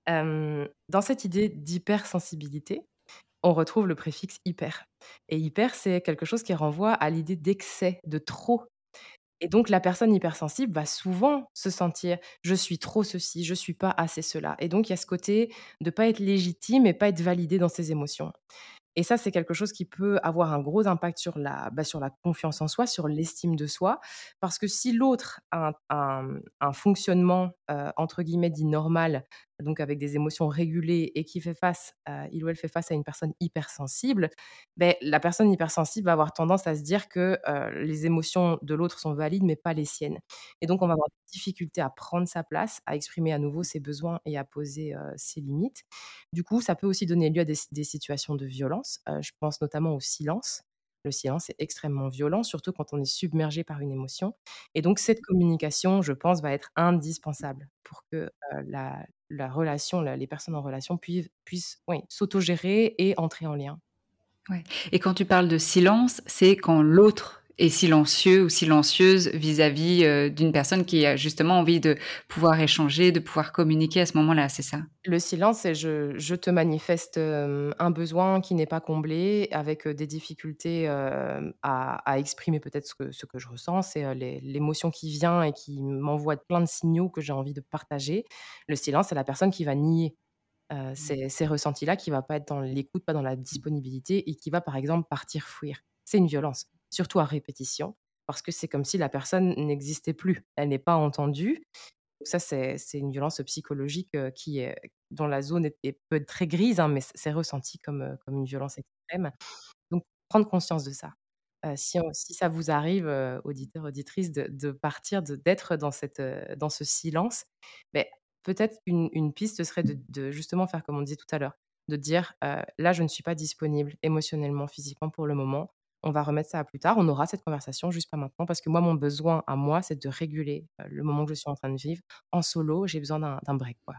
Hem, dans cette idée d'hypersensibilité, on retrouve le préfixe hyper et hyper, c'est quelque chose qui renvoie à l'idée d'excès, de trop et donc la personne hypersensible va souvent se sentir: «Je suis trop ceci, je suis pas assez cela» et donc il y a ce côté de pas être légitime et pas être validé dans ses émotions. Et ça, c'est quelque chose qui peut avoir un gros impact sur la, bah, sur la confiance en soi, sur l'estime de soi. Parce que si l'autre a un un un fonctionnement, heu, entre guillemets «dit normal», donc avec des émotions régulées et qui fait face, heu, il ou elle fait face à une personne hypersensible, beh, la personne hypersensible va avoir tendance à se dire que, heu, les émotions de l'autre sont valides, mais pas les siennes. Et donc on va avoir des difficultés à prendre sa place, à exprimer à nouveau ses besoins et à poser, heu, ses limites. Du coup, ça peut aussi donner lieu à des des situations de violence. Heu, je pense notamment au silence. Le silence est extrêmement violent, surtout quand on est submergé par une émotion et donc cette communication, je pense, va être indispensable pour que, heu, la la relation, la les personnes en relation puivent puissent, oui, s'autogérer et entrer en lien. Ouais et quand tu parles de silence, c'est quand l'autre est silencieux ou silencieuse vis-à-vis, heu, d'une personne qui a justement envie de pouvoir échanger, de pouvoir communiquer à ce moment-là, c'est ça? Le silence, c'est je je te manifeste, hem, un besoin qui n'est pas comblé avec, heu, des difficultés, hem, à à exprimer peut-être ce que ce que je ressens. C'est, heu, l'é l'émotion qui vient et qui m'envoie plein de signaux que j'ai envie de partager. Le silence, c'est la personne qui va nier, heu, ces ces ressentis-là, qui va pas être dans l'écoute, pas dans la disponibilité et qui va, par exemple, partir fuir. C'est une violence, surtout à répétition, parce que c'est comme si la personne n'existait plus. Elle n'est pas entendue. Donc ça, c'est c'est une violence psychologique, heu, qui est dont la zone est est peut être très grise, hein, mais c c'est ressenti comme, heu, comme une violence extrême. Donc prendre conscience de ça. Heu, si on si ça vous arrive, heu, auditeurs, auditrices, de de partir, de d'être dans cette, heu, dans ce silence, beh, peut-être une une piste serait de de justement faire comme on disait tout à l'heure, de dire, heu: «Là, je ne suis pas disponible émotionnellement, physiquement pour le moment. On va remettre ça à plus tard. On aura cette conversation, juste pas maintenant parce que moi, mon besoin à moi, c'est de réguler, heu, le moment que je suis en train de vivre en solo. J'ai besoin d'un d'un break, quoi».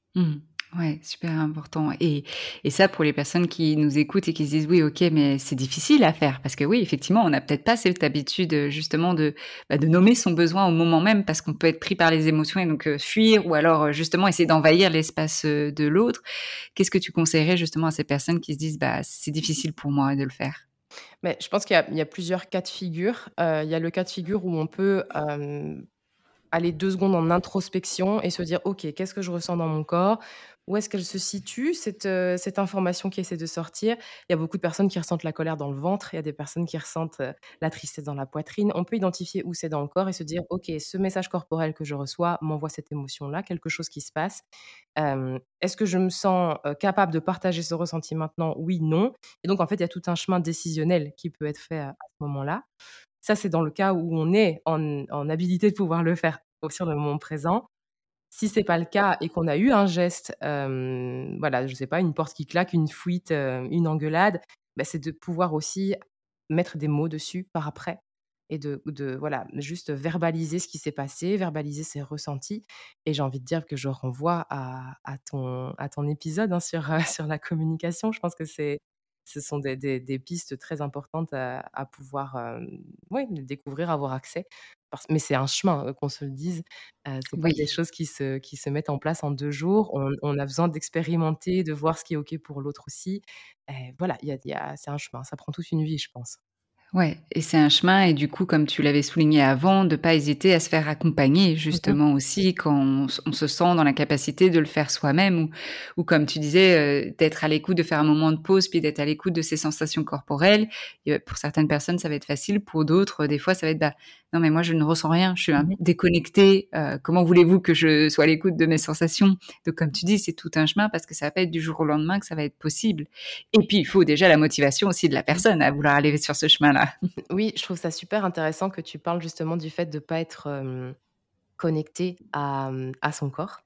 Mmh. Ouais, super important et et ça pour les personnes qui nous écoutent et qui se disent: «Oui, OK, mais c'est difficile à faire». Parce que oui, effectivement, on n'a peut-être pas cette habitude, heu, justement de, bah, de nommer son besoin au moment même parce qu'on peut être pris par les émotions et donc heu, fuir ou alors, heu, justement essayer d'envahir l'espace, heu, de l'autre. Qu'est-ce que tu conseillerais justement à ces personnes qui se disent: «Bah, c'est difficile pour moi de le faire»? Mais je pense qu'il y a il y a plusieurs cas de figure. Heu, il y a le cas de figure où on peut, hem aller deux secondes en introspection et se dire: «OK, qu'est-ce que je ressens dans mon corps? Où est-ce qu'elle se situe cette, heu, cette information qui essaie de sortir?» Il y a beaucoup de personnes qui ressentent la colère dans le ventre, il y a des personnes qui ressentent, heu, la tristesse dans la poitrine. On peut identifier où c'est dans le corps et se dire: «OK, ce message corporel que je reçois m'envoie cette émotion-là, quelque chose qui se passe. Hem, est-ce que je me sens, heu, capable de partager ce ressenti maintenant? Oui, non». Et donc en fait, il y a tout un chemin décisionnel qui peut être fait à à ce moment-là. Ça, c'est dans le cas où on est en en habilité de pouvoir le faire au sur le moment présent. Si c'est pas le cas et qu'on a eu un geste, hem, voilà, je sais pas, une porte qui claque, une fuite, heu, une engueulade, bah, c'est de pouvoir aussi mettre des mots dessus par après et de de voilà, juste verbaliser ce qui s'est passé, verbaliser ses ressentis et j'ai envie de dire que je renvoie à à ton à ton épisode, hein, sur, heu, sur la communication. Je pense que c'est ce sont des des des pistes très importantes à à pouvoir, hem, ouais, découvrir, avoir accès. Parce mais c'est un chemin, heu, qu'on se le dise, heu, c'est pas Oui. des choses qui se qui se mettent en place en deux jours. On on a besoin d'expérimenter, de voir ce qui est OK pour l'autre aussi. Et voilà, il y a il y a c'est un chemin, ça prend toute une vie, je pense. Ouais et c'est un chemin et du coup, comme tu l'avais souligné avant, de pas hésiter à se faire accompagner Mmh mh. justement aussi quand on s on se sent dans la capacité de le faire soi-même ou ou comme tu disais, heu, d'être à l'écoute, de faire un moment de pause, puis d'être à l'écoute de ses sensations corporelles. Et pour certaines personnes, ça va être facile, pour d'autres, heu, des fois, ça va être: «Bah, non mais moi je ne ressens rien, je suis un Mmh mh. déconnectée, heu, comment voulez-vous que je sois à l'écoute de mes sensations?» Donc comme tu dis, c'est tout un chemin parce que ça va pas être du jour au lendemain que ça va être possible. Et puis, il faut déjà la motivation aussi de la Mmh. personne à vouloir aller sur ce chemin-là. Oui, je trouve ça super intéressant que tu parles justement du fait de pas être, hem, connecté à, mmh, à son corps.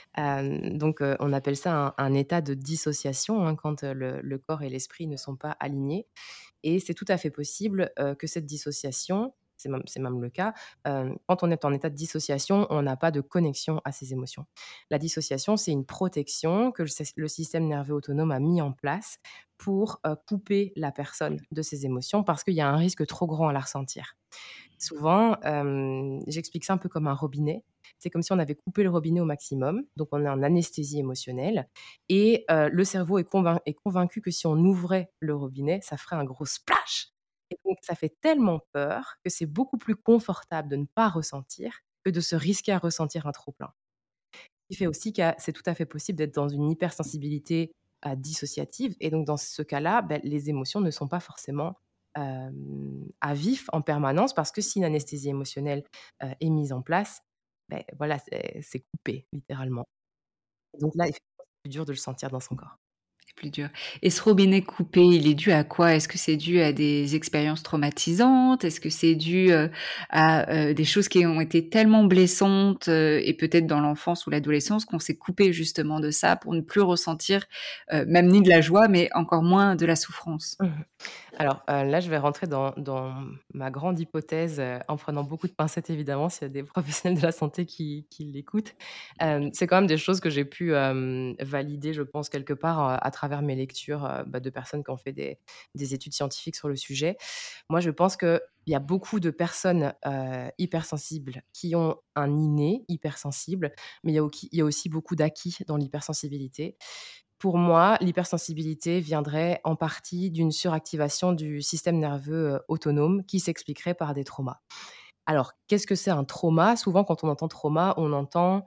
Hem, donc heu, on appelle ça un un état de dissociation, hein, quand, heu, le le corps et l'esprit ne sont pas alignés. Et c'est tout à fait possible, heu, que cette dissociation, c'est même c'est même le cas, hem, quand on est en état de dissociation, on n'a pas de connexion à ses émotions. La dissociation, c'est une protection que le sys le système nerveux autonome a mis en place pour, heu, couper la personne de ses émotions parce qu'il y a un risque trop grand à la ressentir. Souvent, hem, j'explique ça un peu comme un robinet. C'est comme si on avait coupé le robinet au maximum, donc on est en anesthésie émotionnelle et heu, le cerveau est convain est convaincu que si on ouvrait le robinet, ça ferait un gros splash et donc ça fait tellement peur que c'est beaucoup plus confortable de ne pas ressentir que de se risquer à ressentir un trop plein. Ce qui fait aussi que c'est tout à fait possible d'être dans une hypersensibilité, heu, dissociative et donc dans ce cas-là, bah, les émotions ne sont pas forcément, hem, à vif en permanence parce que si une anesthésie émotionnelle, heu, est mise en place, beh, voilà, c'est c'est coupé littéralement. Donc là, effectivement, c'est plus dur de le sentir dans son corps. C'est plus dur. Et ce robinet coupé, il est dû à quoi? Est-ce que c'est dû à des expériences traumatisantes? Est-ce que c'est dû, heu, à, heu, des choses qui ont été tellement blessantes, heu, et peut-être dans l'enfance ou l'adolescence qu'on s'est coupé justement de ça pour ne plus ressentir, heu, même ni de la joie, mais encore moins de la souffrance? Mmh mh. Alors, heu, là, je vais rentrer dans dans ma grande hypothèse, heu, en prenant beaucoup de pincettes évidemment, s'il y a des professionnels de la santé qui qui l'écoutent. Hem, c'est quand même des choses que j'ai pu, hem, valider, je pense, quelque part, heu, à travers mes lectures, heu, bah, de personnes qui ont fait des des études scientifiques sur le sujet. Moi, je pense qu'il y a beaucoup de personnes, heu, hypersensibles qui ont un inné hypersensible, mais il y a auqui il y a aussi beaucoup d'acquis dans l'hypersensibilité. Pour moi, l'hypersensibilité viendrait en partie d'une suractivation du système nerveux, heu, autonome qui s'expliquerait par des traumas. Alors, qu'est-ce que c'est un trauma? Souvent, quand on entend trauma, on entend,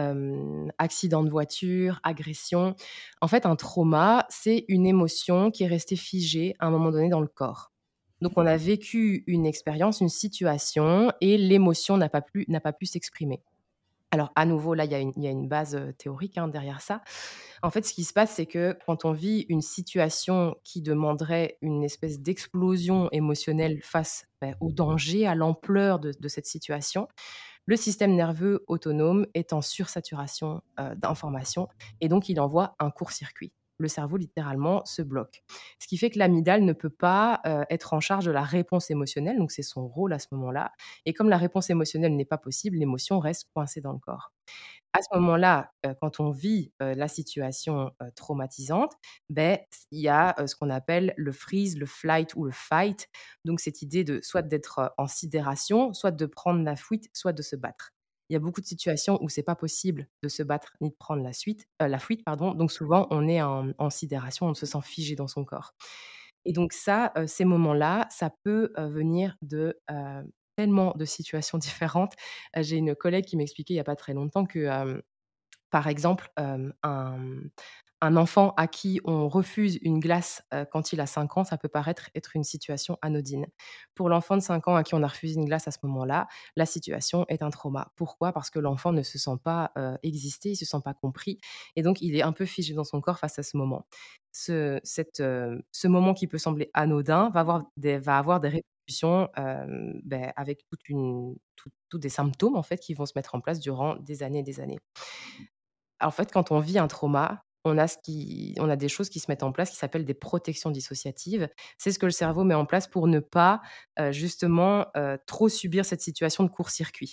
hem, accident de voiture, agression. En fait, un trauma, c'est une émotion qui est restée figée à un moment donné dans le corps. Donc on a vécu une expérience, une situation et l'émotion n'a pas pu n'a pas pu s'exprimer. Alors à nouveau, là, il y a une il y a une base, heu, théorique, hein, derrière ça. En fait, ce qui se passe, c'est que quand on vit une situation qui demanderait une espèce d'explosion émotionnelle face, bah, au danger, à l'ampleur de de cette situation, le système nerveux autonome est en sursaturation, heu, d'informations et donc il envoie un court-circuit. Le cerveau littéralement se bloque. Ce qui fait que l'amygdale ne peut pas, heu, être en charge de la réponse émotionnelle, donc c'est son rôle à ce moment-là et comme la réponse émotionnelle n'est pas possible, l'émotion reste coincée dans le corps. À ce moment-là, heu, quand on vit, heu, la situation, heu, traumatisante, beh, il y a, heu, ce qu'on appelle le freeze, le flight ou le fight. Donc cette idée de soit d'être, heu, en sidération, soit de prendre la fuite, soit de se battre. Il y a beaucoup de situations où c'est pas possible de se battre ni de prendre la suite heu, la fuite, pardon. Donc souvent, on est en en sidération, on se sent figé dans son corps. Et donc ça, heu, ces moments-là, ça peut, heu, venir de, heu, tellement de situations différentes. Heu, j'ai une collègue qui m'expliquait il y a pas très longtemps que, hem, par exemple, hem, un, mmh, un enfant à qui on refuse une glace, heu, quand il a cinq ans, ça peut paraître être une situation anodine. Pour l'enfant de cinq ans à qui on a refusé une glace à ce moment-là, la situation est un trauma. Pourquoi? Parce que l'enfant ne se sent pas, heu, exister, il se sent pas compris et donc il est un peu figé dans son corps face à ce moment. Ce cette, heu, ce moment qui peut sembler anodin va avoir des va avoir des répercussions, hem, beh, avec toute une tout tous des symptômes, en fait, qui vont se mettre en place durant des années et des années. En fait, quand on vit un trauma, on a ce qui on a des choses qui se mettent en place qui s'appellent des protections dissociatives. C'est ce que le cerveau met en place pour ne pas, heu, justement, heu, trop subir cette situation de court-circuit.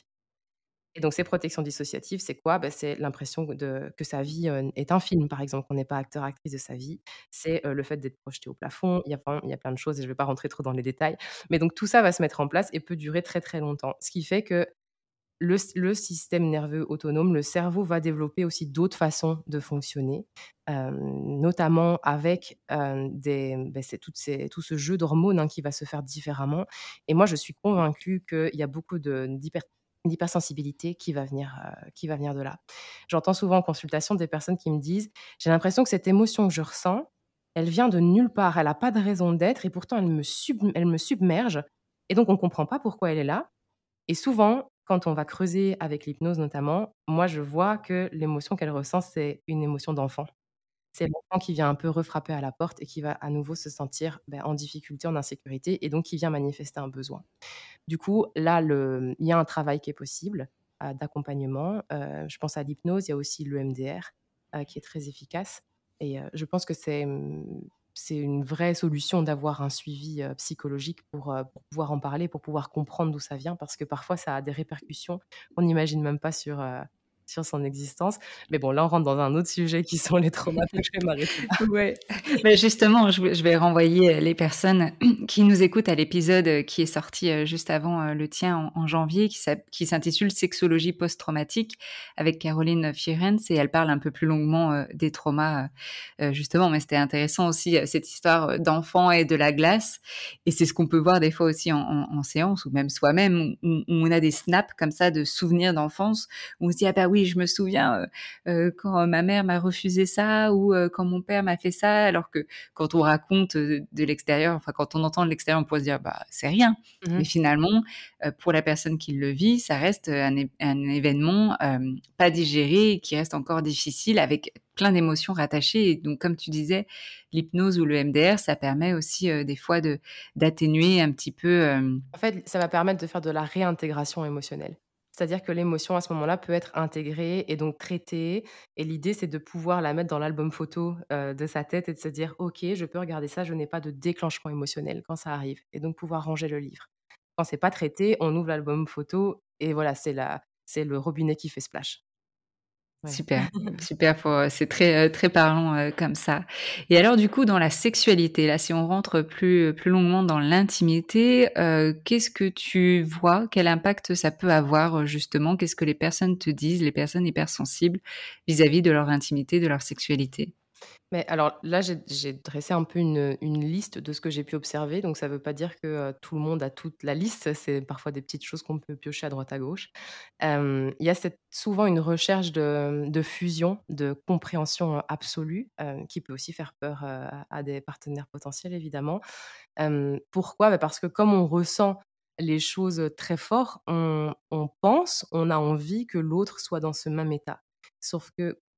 Et donc ces protections dissociatives, c'est quoi? Bah, c'est l'impression de que sa vie, heu, est un film, par exemple, qu'on n'est pas acteur, actrice de sa vie. C'est, heu, le fait d'être projeté au plafond. Il y a enfin, il y a plein de choses et je ne vais pas rentrer trop dans les détails. Mais donc tout ça va se mettre en place et peut durer très, très longtemps. Ce qui fait que le s le système nerveux autonome, le cerveau va développer aussi d'autres façons de fonctionner, hem, notamment avec, hem, des beh, c'est toutes ces tout ce jeu d'hormones, hein, qui va se faire différemment et moi, je suis convaincue qu'il y a beaucoup de d'hyper d'hypersensibilité qui va venir, heu, qui va venir de là. J'entends souvent en consultation des personnes qui me disent: «J'ai l'impression que cette émotion que je ressens, elle vient de nulle part, elle a pas de raison d'être et pourtant elle me sub elle me submerge et donc on ne comprend pas pourquoi elle est là». Et souvent, quand on va creuser avec l'hypnose notamment, moi je vois que l'émotion qu'elle ressent, c'est une émotion d'enfant. C'est l'enfant qui vient un peu refrapper à la porte et qui va à nouveau se sentir, bah, en difficulté, en insécurité et donc qui vient manifester un besoin. Du coup, là, le il y a un travail qui est possible, heu, d'accompagnement. Heu, je pense à l'hypnose, il y a aussi l'E M D R, heu, qui est très efficace et heu, je pense que c'est, mmh, c'est une vraie solution d'avoir un suivi, heu, psychologique pour, heu, pour pouvoir en parler, pour pouvoir comprendre d'où ça vient parce que parfois ça a des répercussions qu'on n'imagine même pas sur, heu, sur son existence. Mais bon, là, on rentre dans un autre sujet qui sont les traumas, donc je vais m'arrêter là. Ouais, mais justement, je vais je vais renvoyer, heu, les personnes qui nous écoutent à l'épisode, heu, qui est sorti, heu, juste avant, heu, le tien en en janvier qui s'ap qui s'intitule «Sexologie post-traumatique» avec Caroline Fierens et elle parle un peu plus longuement, heu, des traumas, heu heu, justement. Mais c'était intéressant aussi, heu, cette histoire, heu, d'enfant et de la glace et c'est ce qu'on peut voir des fois aussi en en en séance ou même soi-même où où on a des snaps comme ça de souvenirs d'enfance où on se dit: «Ah bah oui, je me souviens, heu heu, quand, heu, ma mère m'a refusé ça ou heu, quand mon père m'a fait ça», alors que quand on raconte, heu, de l'extérieur, enfin quand on entend de l'extérieur, on pourrait se dire: «Bah, c'est rien». Mmh Mais mh. finalement, heu, pour la personne qui le vit, ça reste, heu, un é un événement, hem, pas digéré et qui reste encore difficile avec plein d'émotions rattachées et donc comme tu disais, l'hypnose ou le M D R, ça permet aussi, heu, des fois de d'atténuer un petit peu, hem En fait, ça va permettre de faire de la réintégration émotionnelle. C'est-à-dire que l'émotion, à ce moment-là, peut être intégrée et donc traitée et l'idée, c'est de pouvoir la mettre dans l'album photo, heu, de sa tête et de se dire: «OK, je peux regarder ça, je n'ai pas de déclenchement émotionnel quand ça arrive» et donc pouvoir ranger le livre. Quand c'est pas traité, on ouvre l'album photo et voilà, c'est la c'est le robinet qui fait splash. Voilà. Super, super pour, heu, c'est très, heu, très parlant, heu, comme ça. Et alors du coup dans la sexualité, là, si on rentre plus, plus longuement dans l'intimité, heu, qu'est-ce que tu vois? Quel impact ça peut avoir, heu, justement? Qu'est-ce que les personnes te disent, les personnes hypersensibles, vis-à-vis de leur intimité, de leur sexualité? Mais alors là, j'ai j'ai dressé un peu une, une liste de ce que j'ai pu observer, donc ça ne veut pas dire que, heu, tout le monde a toute la liste, c'est parfois des petites choses qu'on peut piocher à droite à gauche. Hem, il y a cette souvent une recherche de de fusion, de compréhension, heu, absolue, heu, qui peut aussi faire peur, heu, à à des partenaires potentiels évidemment. Hem, pourquoi? Bah, parce que comme on ressent les choses, très fort, on on pense, on a envie que l'autre soit dans ce même état. Sauf que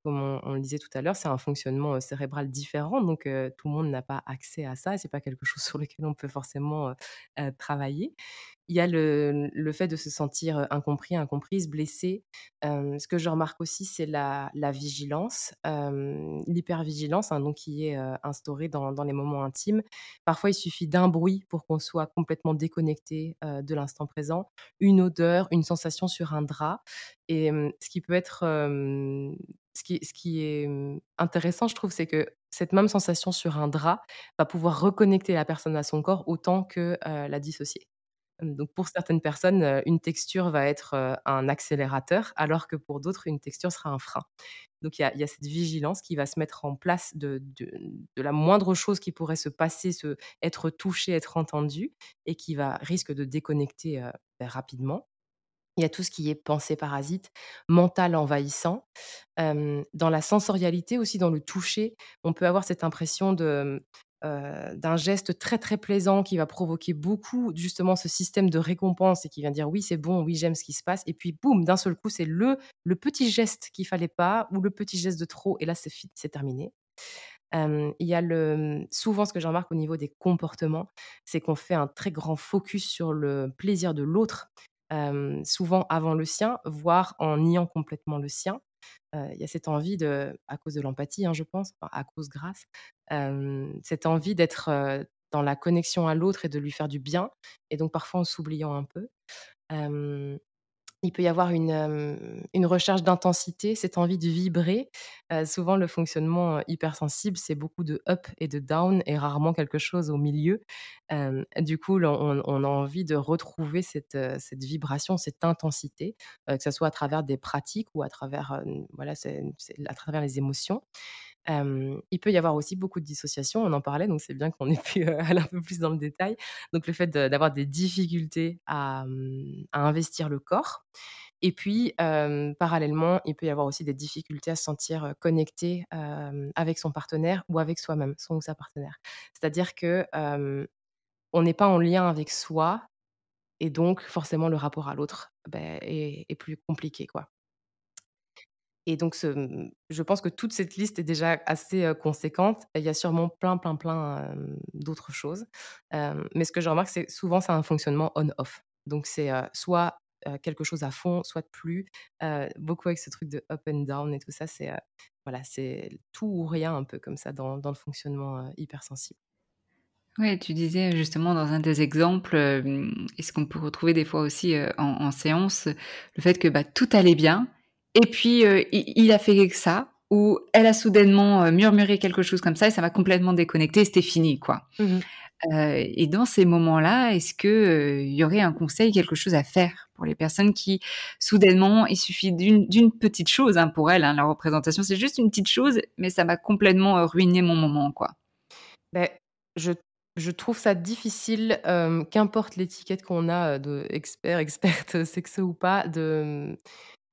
comme on, on le disait tout à l'heure, c'est un fonctionnement euh, cérébral différent, donc euh, tout le monde n'a pas accès à ça, c'est pas quelque chose sur lequel on peut forcément euh, euh, travailler. Il y a le, le fait de se sentir euh, incompris, incomprise, blessé. Euh, ce que je remarque aussi, c'est la, la vigilance, euh, l'hypervigilance, hein, donc qui est euh, instaurée dans, dans les moments intimes. Parfois, il suffit d'un bruit pour qu'on soit complètement déconnecté euh, de l'instant présent, une odeur, une sensation sur un drap. Et euh, ce qui peut être, euh, ce qui, ce qui est euh, intéressant, je trouve, c'est que cette même sensation sur un drap va pouvoir reconnecter la personne à son corps autant que euh, la dissocier. Hem, donc pour certaines personnes, heu, une texture va être, heu, un accélérateur, alors que pour d'autres, une texture sera un frein. Donc il y a il y a cette vigilance qui va se mettre en place de de de la moindre chose qui pourrait se passer, se être touchée, être entendue et qui va risque de déconnecter, heu, bah, rapidement. Il y a tout ce qui est pensée parasite, mental envahissant. Hem, dans la sensorialité aussi, dans le toucher, on peut avoir cette impression de, heu, d'un geste très, très plaisant qui va provoquer beaucoup justement ce système de récompense et qui vient dire: «Oui, c'est bon, oui, j'aime ce qui se passe» et puis boum, d'un seul coup, c'est le le petit geste qu'il fallait pas ou le petit geste de trop et là, c'est fi c'est terminé. Hem, il y a le souvent ce que je remarque au niveau des comportements, c'est qu'on fait un très grand focus sur le plaisir de l'autre, hem, souvent avant le sien, voire en niant complètement le sien. Heu, il y a cette envie de à cause de l'empathie, hein, je pense, enfin à cause grâce, hem, cette envie d'être, heu, dans la connexion à l'autre et de lui faire du bien et donc parfois en s'oubliant un peu. Hem Il peut y avoir une, hem, une recherche d'intensité, cette envie de vibrer. Heu, souvent le fonctionnement, heu, hypersensible, c'est beaucoup de up et de down et rarement quelque chose au milieu. Hem, du coup, là, on on a envie de retrouver cette, heu, cette vibration, cette intensité, heu, que ça soit à travers des pratiques ou à travers, hem, voilà, c'est c'est à travers les émotions. Hem, il peut y avoir aussi beaucoup de dissociation, on en parlait, donc c'est bien qu'on ait pu, heu, aller un peu plus dans le détail. Donc le fait de d'avoir des difficultés à, mmh, à investir le corps et puis, hem, parallèlement, il peut y avoir aussi des difficultés à se sentir, heu, connecté, hem, avec son partenaire ou avec soi-même, son ou sa partenaire. C'est-à-dire que, hem, on n'est pas en lien avec soi et donc forcément le rapport à l'autre, beh, est est plus compliqué, quoi. Et donc ce mmh, je pense que toute cette liste est déjà assez, heu, conséquente. Il y a sûrement plein, plein, plein, hem, d'autres choses. Hem, mais ce que je remarque, c'est souvent c'est un fonctionnement on-off. Donc c'est, heu, soit, heu, quelque chose à fond, soit plus. Heu, beaucoup avec ce truc de up and down et tout ça, c'est, heu, voilà, c'est tout ou rien un peu comme ça dans dans le fonctionnement, heu, hypersensible. Ouais, tu disais justement dans un des exemples, hem, et ce qu'on peut retrouver des fois aussi, heu, en en séance, le fait que, bah, tout allait bien et puis, heu, i il a fait que ça ou elle a soudainement, heu, murmuré quelque chose comme ça et ça m'a complètement déconnectée et c'était fini, quoi. Mmh. Heu et dans ces moments-là, est-ce que, heu, il y aurait un conseil, quelque chose à faire pour les personnes qui, soudainement, il suffit d'une d'une petite chose, hein, pour elles, hein, la représentation, c'est juste une petite chose, mais ça m'a complètement, heu, ruiné mon moment, quoi? Beh, je je trouve ça difficile, hem, qu'importe l'étiquette qu'on a, heu, d'expert, experte, sexo ou pas, de, mmh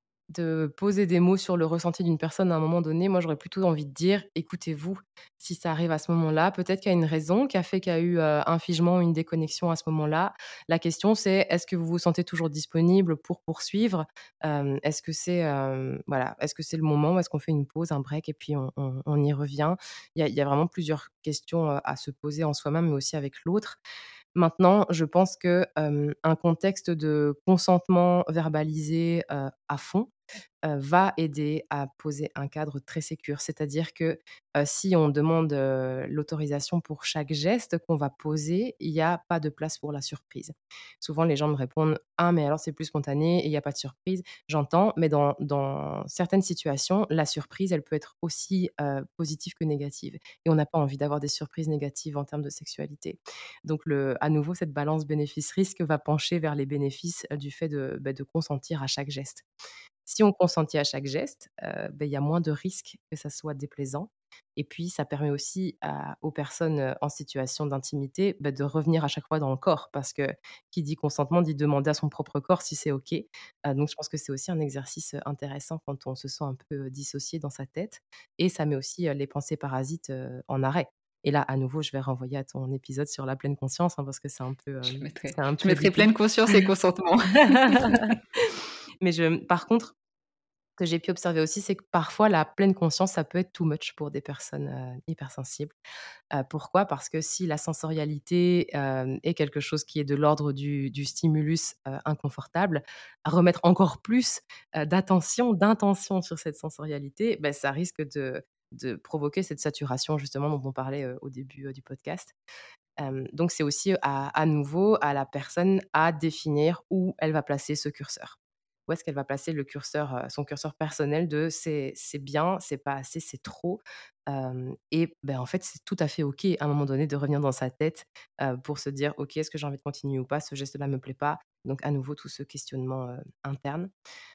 de poser des mots sur le ressenti d'une personne à un moment donné, moi j'aurais plutôt envie de dire: «Écoutez-vous, si ça arrive à ce moment-là, peut-être qu'il y a une raison qui a fait qu'il y a eu, heu, un figement, une déconnexion à ce moment-là. La question c'est: est-ce que vous vous sentez toujours disponible pour poursuivre? Hem, est-ce que c'est, hem, voilà, est-ce que c'est le moment où est-ce qu'on fait une pause, un break et puis on on on y revient?» Il y a il y a vraiment plusieurs questions, heu, à se poser en soi-même, mais aussi avec l'autre. Maintenant, je pense que, hem, un contexte de consentement verbalisé, heu, à fond, heu, va aider à poser un cadre très sécure. C'est-à-dire que, heu, si on demande, heu, l'autorisation pour chaque geste qu'on va poser, il y a pas de place pour la surprise. Souvent les gens me répondent: «Ah mais alors c'est plus spontané et il y a pas de surprise». J'entends, mais dans dans certaines situations, la surprise, elle peut être aussi, heu, positive que négative et on n'a pas envie d'avoir des surprises négatives en termes de sexualité. Donc le à nouveau, cette balance bénéfice-risque va pencher vers les bénéfices, heu, du fait de, bah, de consentir à chaque geste. Si on consentit à chaque geste, heu, beh, il y a moins de risques que ça soit déplaisant et puis ça permet aussi à aux personnes, heu, en situation d'intimité, bah, de revenir à chaque fois dans le corps parce que qui dit consentement dit demander à son propre corps si c'est OK. Heu, donc je pense que c'est aussi un exercice, heu, intéressant quand on se sent un peu, heu, dissocié dans sa tête et ça met aussi, heu, les pensées parasites, heu, en arrêt et là, à nouveau, je vais renvoyer à ton épisode sur la pleine conscience, hein, parce que c'est un peu, Je hem, mettrai c'est un je peu mettrai l'idée. pleine conscience et consentement. Mais je par contre, que j'ai pu observer aussi, c'est que parfois la pleine conscience, ça peut être too much pour des personnes, heu, hypersensibles. Heu, pourquoi? Parce que si la sensorialité, hem, est quelque chose qui est de l'ordre du du stimulus, heu, inconfortable, remettre encore plus, heu, d'attention, d'intention sur cette sensorialité, beh, ça risque de de provoquer cette saturation justement dont on parlait, heu, au début, heu, du podcast. Hem, donc c'est aussi à à nouveau à la personne à définir où elle va placer ce curseur. Où est-ce qu'elle va placer le curseur, heu, son curseur personnel de c'est c'est bien, c'est pas assez, c'est trop. Hem et ben, en fait, c'est tout à fait OK à un moment donné de revenir dans sa tête, heu, pour se dire: «OK, est-ce que j'ai envie de continuer ou pas? Ce geste-là me plaît pas». Donc à nouveau tout ce questionnement, heu, interne.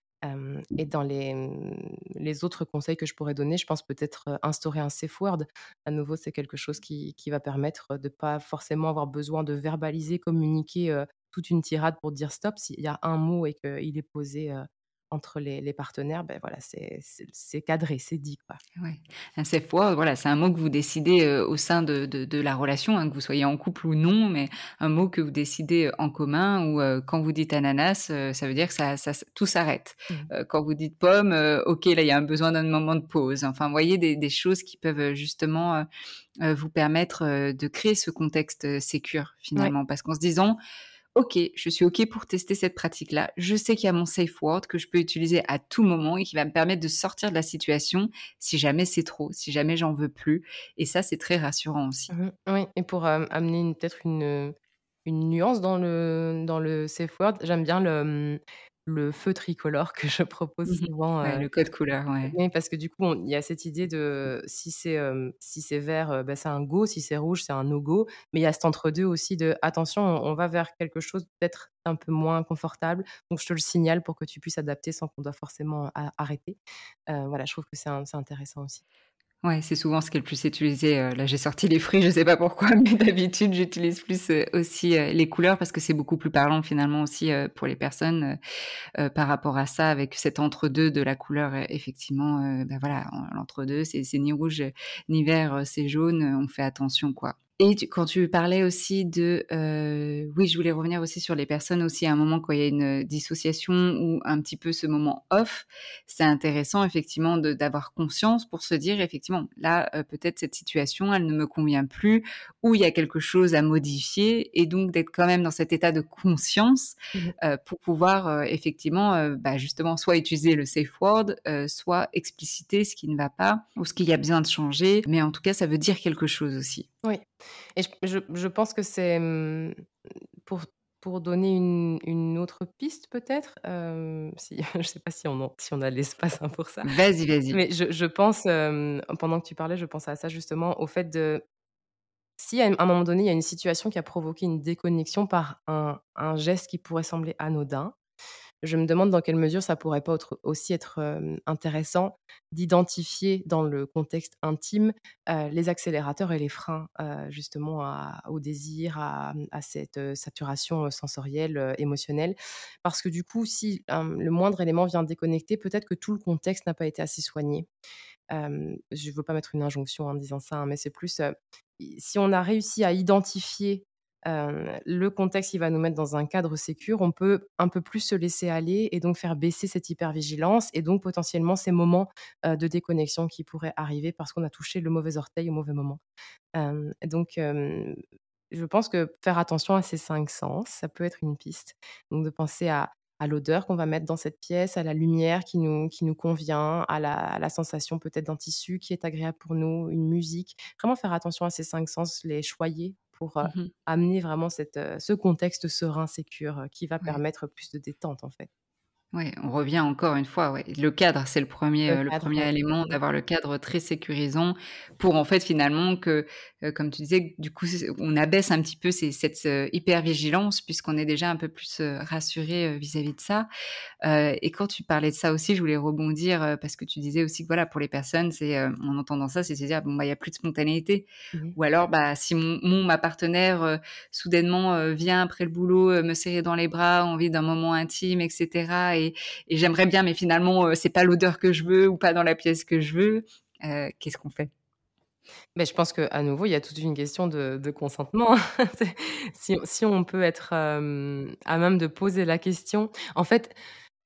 Hem et dans les, mmh, les autres conseils que je pourrais donner, je pense peut-être, heu, instaurer un safe word. À nouveau, c'est quelque chose qui qui va permettre, heu, de pas forcément avoir besoin de verbaliser, communiquer, heu, toute une tirade pour dire stop. S'il y a un mot et qu'il est posé, heu, entre les les partenaires, ben voilà, c'est c'est c'est cadré, c'est dit, quoi. Ouais, un safe word, voilà, c'est un mot que vous décidez, heu, au sein de de de la relation, hein, que vous soyez en couple ou non, mais un mot que vous décidez, heu, en commun ou heu, quand vous dites ananas, heu, ça veut dire que ça ça tout s'arrête. Mmh. Heu, quand vous dites pomme, heu, OK, là, il y a un besoin d'un moment de pause. Enfin, vous voyez des des choses qui peuvent, heu, justement, heu heu, vous permettre, heu, de créer ce contexte, heu, sécure, Ouais. finalement. Parce qu'en se disant: OK, je suis OK pour tester cette pratique-là. Je sais qu'il y a mon safe word que je peux utiliser à tout moment et qui va me permettre de sortir de la situation si jamais c'est trop, si jamais j'en veux plus et ça, c'est très rassurant aussi. Mmh. Oui et pour, hem, amener une peut-être une, heu, une nuance dans le dans le safe word, j'aime bien le, mmh, le feu tricolore que je propose Mmh. souvent, Ouais, heu le code couleur, ouais. oui, parce que du coup, on il y a cette idée de si c'est, hem, si c'est vert, heu, bah, c'est un go, si c'est rouge, c'est un no go. Mais il y a cet entre-deux aussi de: «Attention, on on va vers quelque chose peut-être un peu moins confortable, donc je te le signale pour que tu puisses adapter sans qu'on doit forcément a arrêter». Heu, voilà, je trouve que c'est in c'est intéressant aussi. Ouais, c'est souvent ce qui est le plus utilisé, heu, là, j'ai sorti les fruits, je sais pas pourquoi, mais d'habitude, j'utilise plus, heu, aussi, heu, les couleurs parce que c'est beaucoup plus parlant finalement aussi, heu, pour les personnes, heu heu, par rapport à ça avec cet entre-deux de la couleur, heu, effectivement, heu, bah, voilà, en l'entre-deux, c'est c'est ni rouge, heu, ni vert, heu, c'est jaune, heu, on fait attention, quoi. Et tu quand tu parlais aussi de, heu oui, je voulais revenir aussi sur les personnes aussi à un moment quand il y a une, heu, dissociation ou un petit peu ce moment off, c'est intéressant effectivement de d'avoir conscience pour se dire effectivement là, heu, peut-être cette situation, elle ne me convient plus ou il y a quelque chose à modifier et donc d'être quand même dans cet état de conscience, Mmh. heu, pour pouvoir, heu, effectivement, heu, bah, justement soit utiliser le safe word, heu, soit expliciter ce qui ne va pas ou ce qu'il y a besoin de changer, mais en tout cas ça veut dire quelque chose aussi. Oui et je je je pense que c'est, mmh, pour pour donner une une autre piste peut-être, hem, si je sais pas si on en si on a l'espace, hein, pour ça. Vas-y, vas-y. Mais je je pense, hem, pendant que tu parlais, je pensais à ça justement, au fait de si à un moment donné, il y a une situation qui a provoqué une déconnexion par un un geste qui pourrait sembler anodin, je me demande dans quelle mesure ça pourrait pas autre aussi être, hem, intéressant d'identifier dans le contexte intime, heu, les accélérateurs et les freins, heu, justement à au désir, à, mmh, à cette, heu, saturation, heu, sensorielle, heu, émotionnelle. Parce que du coup, si, hem, le moindre élément vient déconnecter, peut-être que tout le contexte n'a pas été assez soigné. Hem, je veux pas mettre une injonction en disant ça, hein, mais c'est plus, heu, i si on a réussi à identifier, heu, le contexte qui va nous mettre dans un cadre sécure, on peut un peu plus se laisser aller et donc faire baisser cette hypervigilance et donc potentiellement ces moments, heu, de déconnexion qui pourraient arriver parce qu'on a touché le mauvais orteil au mauvais moment. Hem, donc hem, je pense que faire attention à ces cinq sens, ça peut être une piste. Donc de penser à à l'odeur qu'on va mettre dans cette pièce, à la lumière qui nous qui nous convient, à la à la sensation peut-être d'un tissu qui est agréable pour nous, une musique. Vraiment faire attention à ces cinq sens, les choyer pour, heu, Mmh. amener vraiment cette, heu, ce contexte serein, sécure, heu, qui va Ouais. permettre plus de détente, en fait. Ouais, on revient encore une fois, ouais, le cadre, c'est le premier, Le heu, le cadre, premier ouais. élément, Mmh. d'avoir le cadre très sécurisant pour, en fait, finalement que, heu, comme tu disais, du coup, c'est on abaisse un petit peu ces cette, heu, hypervigilance puisqu'on est déjà un peu plus, heu, rassuré, heu, vis-à-vis de ça. Heu et quand tu parlais de ça aussi, je voulais rebondir, heu, parce que tu disais aussi que, voilà, pour les personnes, c'est, heu, en entendant ça, c'est se dire: «Bon, bah, il y a plus de spontanéité» Mmh mh. ou alors, bah, si mon mon ma partenaire, heu, soudainement, heu, vient après le boulot, heu, me serrer dans les bras, envie d'un moment intime et cetera et et j'aimerais bien, mais finalement, heu, c'est pas l'odeur que je veux ou pas dans la pièce que je veux, heu, qu'est-ce qu'on fait? Beh, je pense qu'à nouveau, il y a toute une question de de consentement. C'est si si on peut être, hem, à même de poser la question en fait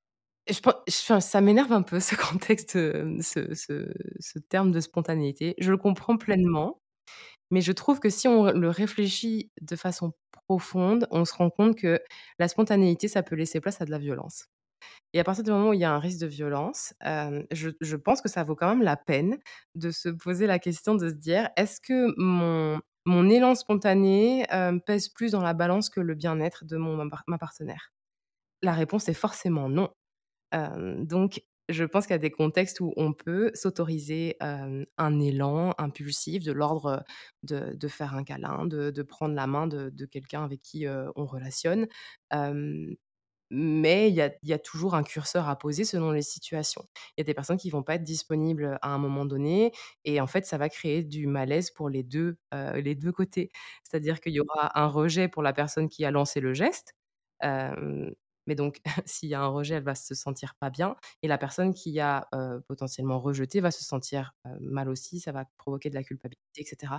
Je pen enfin, ça m'énerve un peu ce contexte, hem, ce ce ce terme de spontanéité. Je le comprends pleinement, mais je trouve que si on le réfléchit de façon profonde, on se rend compte que la spontanéité, ça peut laisser place à de la violence. Et à partir du moment où il y a un risque de violence, hem, je je pense que ça vaut quand même la peine de se poser la question de se dire: «Est-ce que mon mon élan spontané, hem, pèse plus dans la balance que le bien-être de mon ma par ma partenaire?» La réponse est forcément non. Hem, donc je pense qu'il y a des contextes où on peut s'autoriser, hem, un élan impulsif de l'ordre, de de faire un câlin, de de prendre la main de de quelqu'un avec qui, heu, on relationne. Hem, mais il y a il y a toujours un curseur à poser selon les situations. Il y a des personnes qui vont pas être disponibles, à un moment donné et en fait, ça va créer du malaise pour les deux, heu, les deux côtés. C'est-à-dire qu'il y aura un rejet pour la personne qui a lancé le geste, hem, mais donc s'il y a un rejet, elle va se sentir pas bien et la personne qui a, heu, potentiellement rejeté va se sentir, heu, mal aussi, ça va provoquer de la culpabilité et cetera.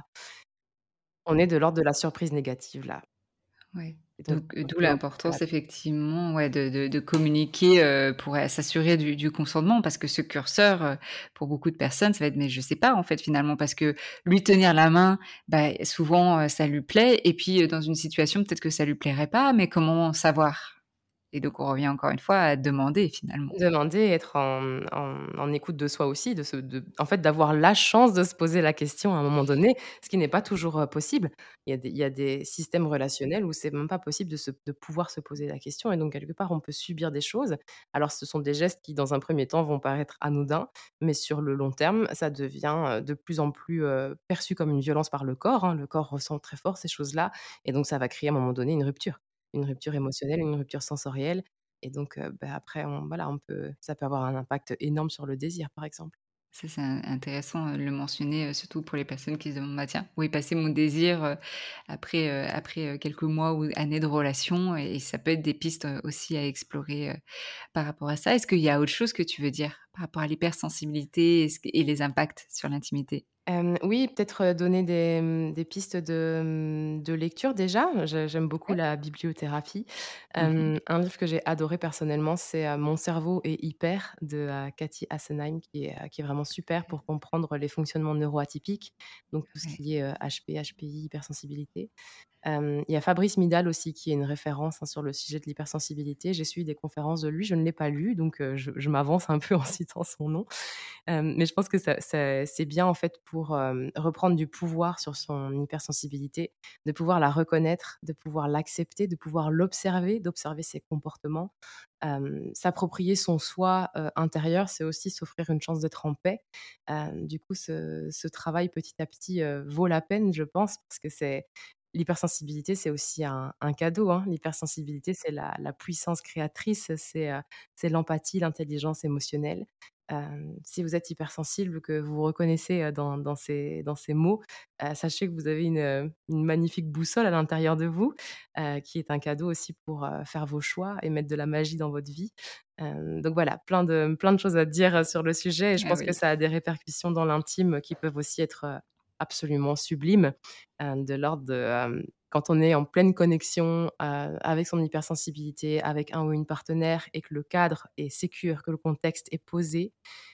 On est de l'ordre de la surprise négative là Ouais. et donc Donc, heu, on d'où peut un peu faire la l'importance effectivement, ouais, de de de communiquer, heu, pour, heu, s'assurer du du consentement parce que ce curseur, heu, pour beaucoup de personnes, ça va être: «Mais je sais pas en fait finalement» parce que lui tenir la main, bah, souvent, heu, ça lui plaît et puis, heu, dans une situation peut-être que ça lui plairait pas, mais comment savoir? Et donc on revient encore une fois à demander finalement. demander, être en en en écoute de soi aussi, de se de en fait, d'avoir la chance de se poser la question à un moment donné, ce qui n'est pas toujours, heu, possible. Il y a des il y a des systèmes relationnels où c'est même pas possible de se de pouvoir se poser la question et donc quelque part, on peut subir des choses. Alors ce sont des gestes qui, dans un premier temps, vont paraître anodins, mais sur le long terme, ça devient, heu, de plus en plus, heu, perçu comme une violence par le corps, hein. Le corps ressent très fort ces choses-là et donc ça va créer à un moment donné une rupture. Une rupture émotionnelle, une rupture sensorielle et donc, heu, bah, après on voilà, on peut ça peut avoir un impact énorme sur le désir, par exemple. Ça, c'est in intéressant, heu, de le mentionner, heu, surtout pour les personnes qui se demandent: «Bah, tiens, où est passé mon désir, heu, après, heu, après, heu, quelques mois ou années de relation?» et ça peut être des pistes, heu, aussi à explorer, heu, par rapport à ça. Est-ce qu'il y a autre chose que tu veux dire par rapport à l'hypersensibilité et ce et les impacts sur l'intimité? Hem, oui, peut-être, heu, donner des, mmh, des pistes de, mmh, de lecture déjà. Je j'aime beaucoup Ouais. la bibliothérapie. Mmh. Hem, un livre que j'ai adoré personnellement, c'est, heu, Mon cerveau est hyper de, heu, Cathy Assenheim qui est, heu, qui est vraiment super pour comprendre les fonctionnements neuroatypiques, donc tout ce Ouais. qui est, heu, H P, H P I, hypersensibilité. Hem, il y a Fabrice Midal aussi qui est une référence, hein, sur le sujet de l'hypersensibilité. J'ai suivi des conférences de lui, je ne l'ai pas lu, donc heu, je je m'avance un peu en citant son nom. Hem, mais je pense que ça ça c'est bien en fait pour, hem, reprendre du pouvoir sur son hypersensibilité, de pouvoir la reconnaître, de pouvoir l'accepter, de pouvoir l'observer, d'observer ses comportements. Hem, s'approprier son soi, heu, intérieur, c'est aussi s'offrir une chance d'être en paix. Hem, du coup ce ce travail petit à petit, heu, vaut la peine je pense parce que c'est l'hypersensibilité, c'est aussi un un cadeau, hein. L'hypersensibilité, c'est la la puissance créatrice, c'est, heu, c'est l'empathie, l'intelligence émotionnelle. Hem, si vous êtes hypersensible, que vous vous reconnaissez, heu, dans dans ces dans ces mots, heu, sachez que vous avez une, heu, une magnifique boussole à l'intérieur de vous, heu, qui est un cadeau aussi pour, heu, faire vos choix et mettre de la magie dans votre vie. Hem, donc voilà, plein de plein de choses à dire, heu, sur le sujet et je Ah pense que oui. ça a des répercussions dans l'intime qui peuvent aussi être, heu, absolument sublimes, heu, de l'ordre de, hem, quand on est en pleine connexion, heu, avec son hypersensibilité, avec un ou une partenaire et que le cadre est sécure, que le contexte est posé,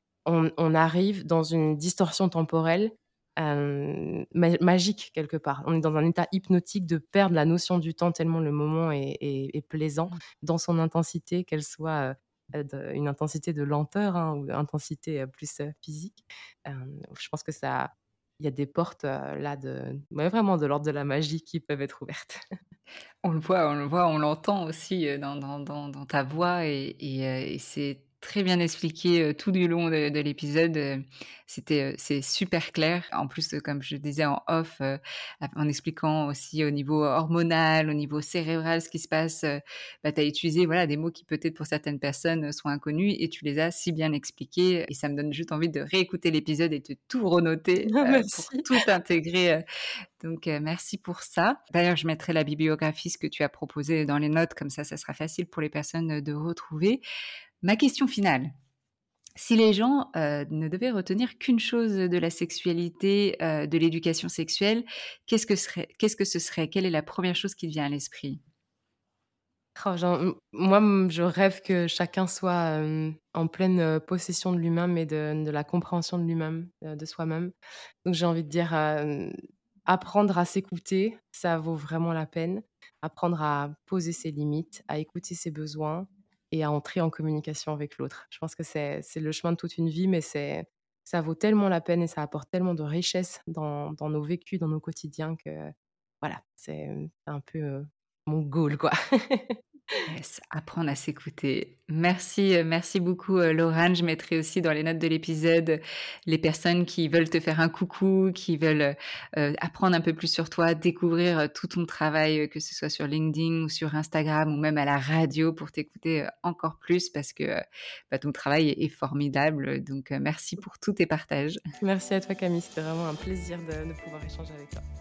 on on arrive dans une distorsion temporelle, hem, ma magique quelque part. On est dans un état hypnotique de perdre la notion du temps tellement le moment est est est plaisant Mmh. dans son intensité, qu'elle soit, heu heu, de une intensité de lenteur, hein, ou intensité, heu, plus, heu, physique. Hem, je pense que ça il y a des portes, heu, là de ouais, vraiment de l'ordre de la magie qui peuvent être ouvertes. On le voit, on le voit, on l'entend aussi, heu, dans dans dans dans ta voix et et heu et c'est très bien expliqué, heu, tout du long de de l'épisode, heu, c'était, heu, c'est super clair. En plus, heu, comme je disais en off, heu, en expliquant aussi au niveau hormonal, au niveau cérébral ce qui se passe, heu, bah, tu as utilisé, voilà, des mots qui peut-être pour certaines personnes, heu, sont inconnus et tu les as si bien expliqués et ça me donne juste envie de réécouter l'épisode et de tout renoter, heu, pour Merci. tout intégrer, heu donc heu, merci pour ça. D'ailleurs, je mettrai la bibliographie, ce que tu as proposé dans les notes, comme ça, ça sera facile pour les personnes, heu, de retrouver. Ma question finale, si les gens, heu, ne devaient retenir qu'une chose, de la sexualité, heu, de l'éducation sexuelle, qu'est-ce que serait qu'est-ce que ce serait? Quelle est la première chose qui te vient à l'esprit? Oh, genre, moi, je rêve que chacun soit euh, en pleine euh, possession de lui-même et de, de la compréhension de lui-même, euh, de soi-même. Donc, j'ai envie de dire, euh, apprendre à s'écouter, ça vaut vraiment la peine. Apprendre à poser ses limites, à écouter ses besoins et à entrer en communication avec l'autre. Je pense que c'est, c'est le chemin de toute une vie, mais c'est, ça vaut tellement la peine et ça apporte tellement de richesse dans, dans nos vécus, dans nos quotidiens que voilà, c'est un peu euh, mon goal, quoi. Yes, apprendre à s'écouter. Merci, heu, merci beaucoup, heu, Laurane. Je mettrai aussi dans les notes de l'épisode, les personnes qui veulent te faire un coucou, qui veulent, heu apprendre un peu plus sur toi, découvrir, heu, tout ton travail, heu, que ce soit sur LinkedIn ou sur Instagram ou même à la radio pour t'écouter, heu, encore plus parce que, heu, bah, ton travail est est formidable. Donc, heu, merci pour tous tes partages. Merci à toi Camille, c'était vraiment un plaisir de, de pouvoir échanger avec toi.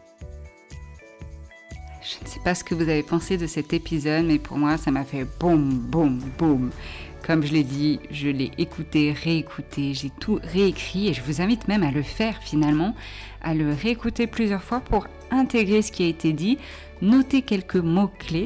Je ne sais pas ce que vous avez pensé de cet épisode, mais pour moi, ça m'a fait boum, boum, boum. Comme je l'ai dit, je l'ai écouté, réécouté, j'ai tout réécrit et je vous invite même à le faire finalement, à le réécouter plusieurs fois pour intégrer ce qui a été dit, noter quelques mots-clés.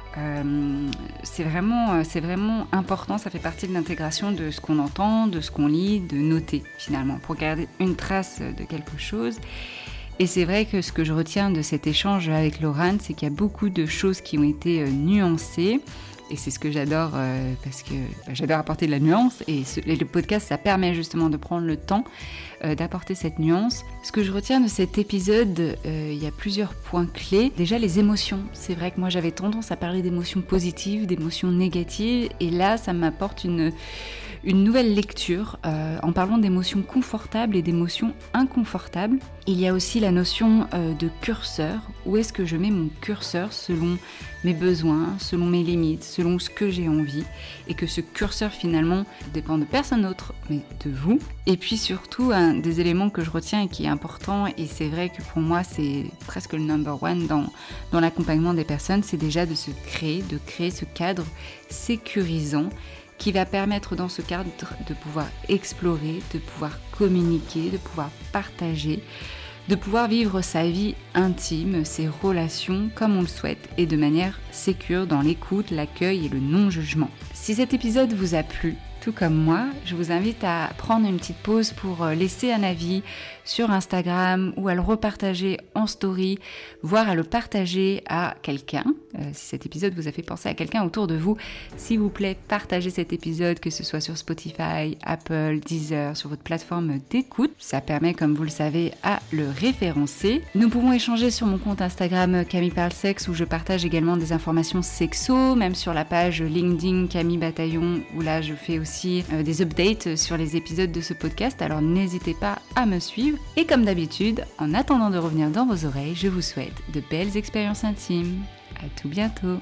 Euh, c'est vraiment, c'est vraiment important, ça fait partie de l'intégration de ce qu'on entend, de ce qu'on lit, de noter finalement, pour garder une trace de quelque chose. Et c'est vrai que ce que je retiens de cet échange avec Laurane, c'est qu'il y a beaucoup de choses qui ont été euh, nuancées. Et c'est ce que j'adore, euh, parce que bah, j'adore apporter de la nuance. Et, ce, et le podcast, ça permet justement de prendre le temps euh, d'apporter cette nuance. Ce que je retiens de cet épisode, euh, il y a plusieurs points clés. Déjà, les émotions. C'est vrai que moi, j'avais tendance à parler d'émotions positives, d'émotions négatives. Et là, ça m'apporte une... une nouvelle lecture euh, en parlant d'émotions confortables et d'émotions inconfortables. Il y a aussi la notion euh, de curseur. Où est-ce que je mets mon curseur selon mes besoins, selon mes limites, selon ce que j'ai envie, et que ce curseur finalement dépend de personne d'autre, mais de vous. Et puis surtout, un des éléments que je retiens et qui est important, et c'est vrai que pour moi c'est presque le number one dans, dans l'accompagnement des personnes, c'est déjà de se créer, de créer ce cadre sécurisant qui va permettre dans ce cadre de pouvoir explorer, de pouvoir communiquer, de pouvoir partager, de pouvoir vivre sa vie intime, ses relations comme on le souhaite et de manière sécure dans l'écoute, l'accueil et le non-jugement. Si cet épisode vous a plu, tout comme moi, je vous invite à prendre une petite pause pour laisser un avis sur Instagram ou à le repartager en story, voire à le partager à quelqu'un. Euh, si cet épisode vous a fait penser à quelqu'un autour de vous, s'il vous plaît, partagez cet épisode, que ce soit sur Spotify, Apple, Deezer, sur votre plateforme d'écoute. Ça permet, comme vous le savez, à le référencer. Nous pouvons échanger sur mon compte Instagram Camille Parle Sexe où je partage également des informations sexo, même sur la page LinkedIn Camille Bataillon où là je fais aussi euh, des updates sur les épisodes de ce podcast. Alors n'hésitez pas à me suivre. Et comme d'habitude, en attendant de revenir dans vos oreilles, je vous souhaite de belles expériences intimes. À tout bientôt.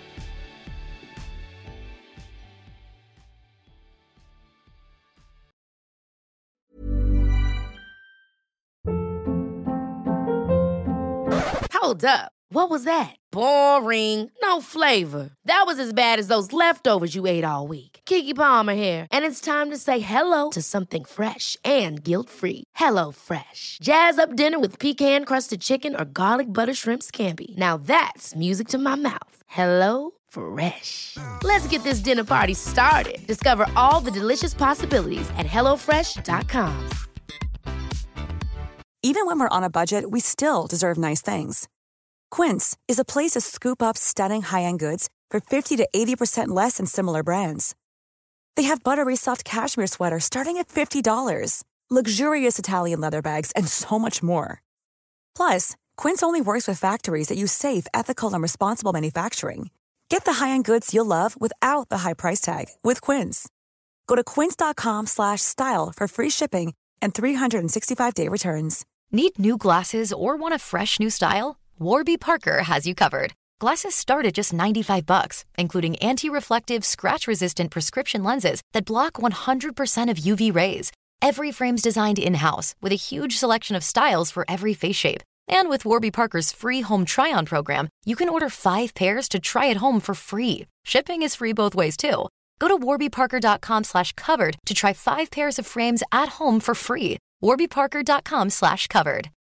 Hold up. What was that? Boring. No flavor. That was as bad as those leftovers you ate all week. Keke Palmer here, and it's time to say hello to something fresh and guilt-free. Hello Fresh. Jazz up dinner with pecan-crusted chicken or garlic butter shrimp scampi. Now that's music to my mouth. Hello Fresh. Let's get this dinner party started. Discover all the delicious possibilities at hello fresh dot com. Even when we're on a budget, we still deserve nice things. Quince is a place to scoop up stunning high-end goods for fifty to eighty percent less than similar brands. They have buttery soft cashmere sweaters starting at fifty dollars, luxurious Italian leather bags, and so much more. Plus, Quince only works with factories that use safe, ethical, and responsible manufacturing. Get the high-end goods you'll love without the high price tag with Quince. Go to quince.com slash style for free shipping and three sixty-five day returns. Need new glasses or want a fresh new style? Warby Parker has you covered. Glasses start at just ninety-five bucks, including anti-reflective, scratch-resistant prescription lenses that block one hundred percent of U V rays. Every frame's designed in-house with a huge selection of styles for every face shape. And with Warby Parker's free home try-on program, you can order five pairs to try at home for free. Shipping is free both ways, too. Go to warbyparker.com slash covered to try five pairs of frames at home for free. warbyparker.com slash covered.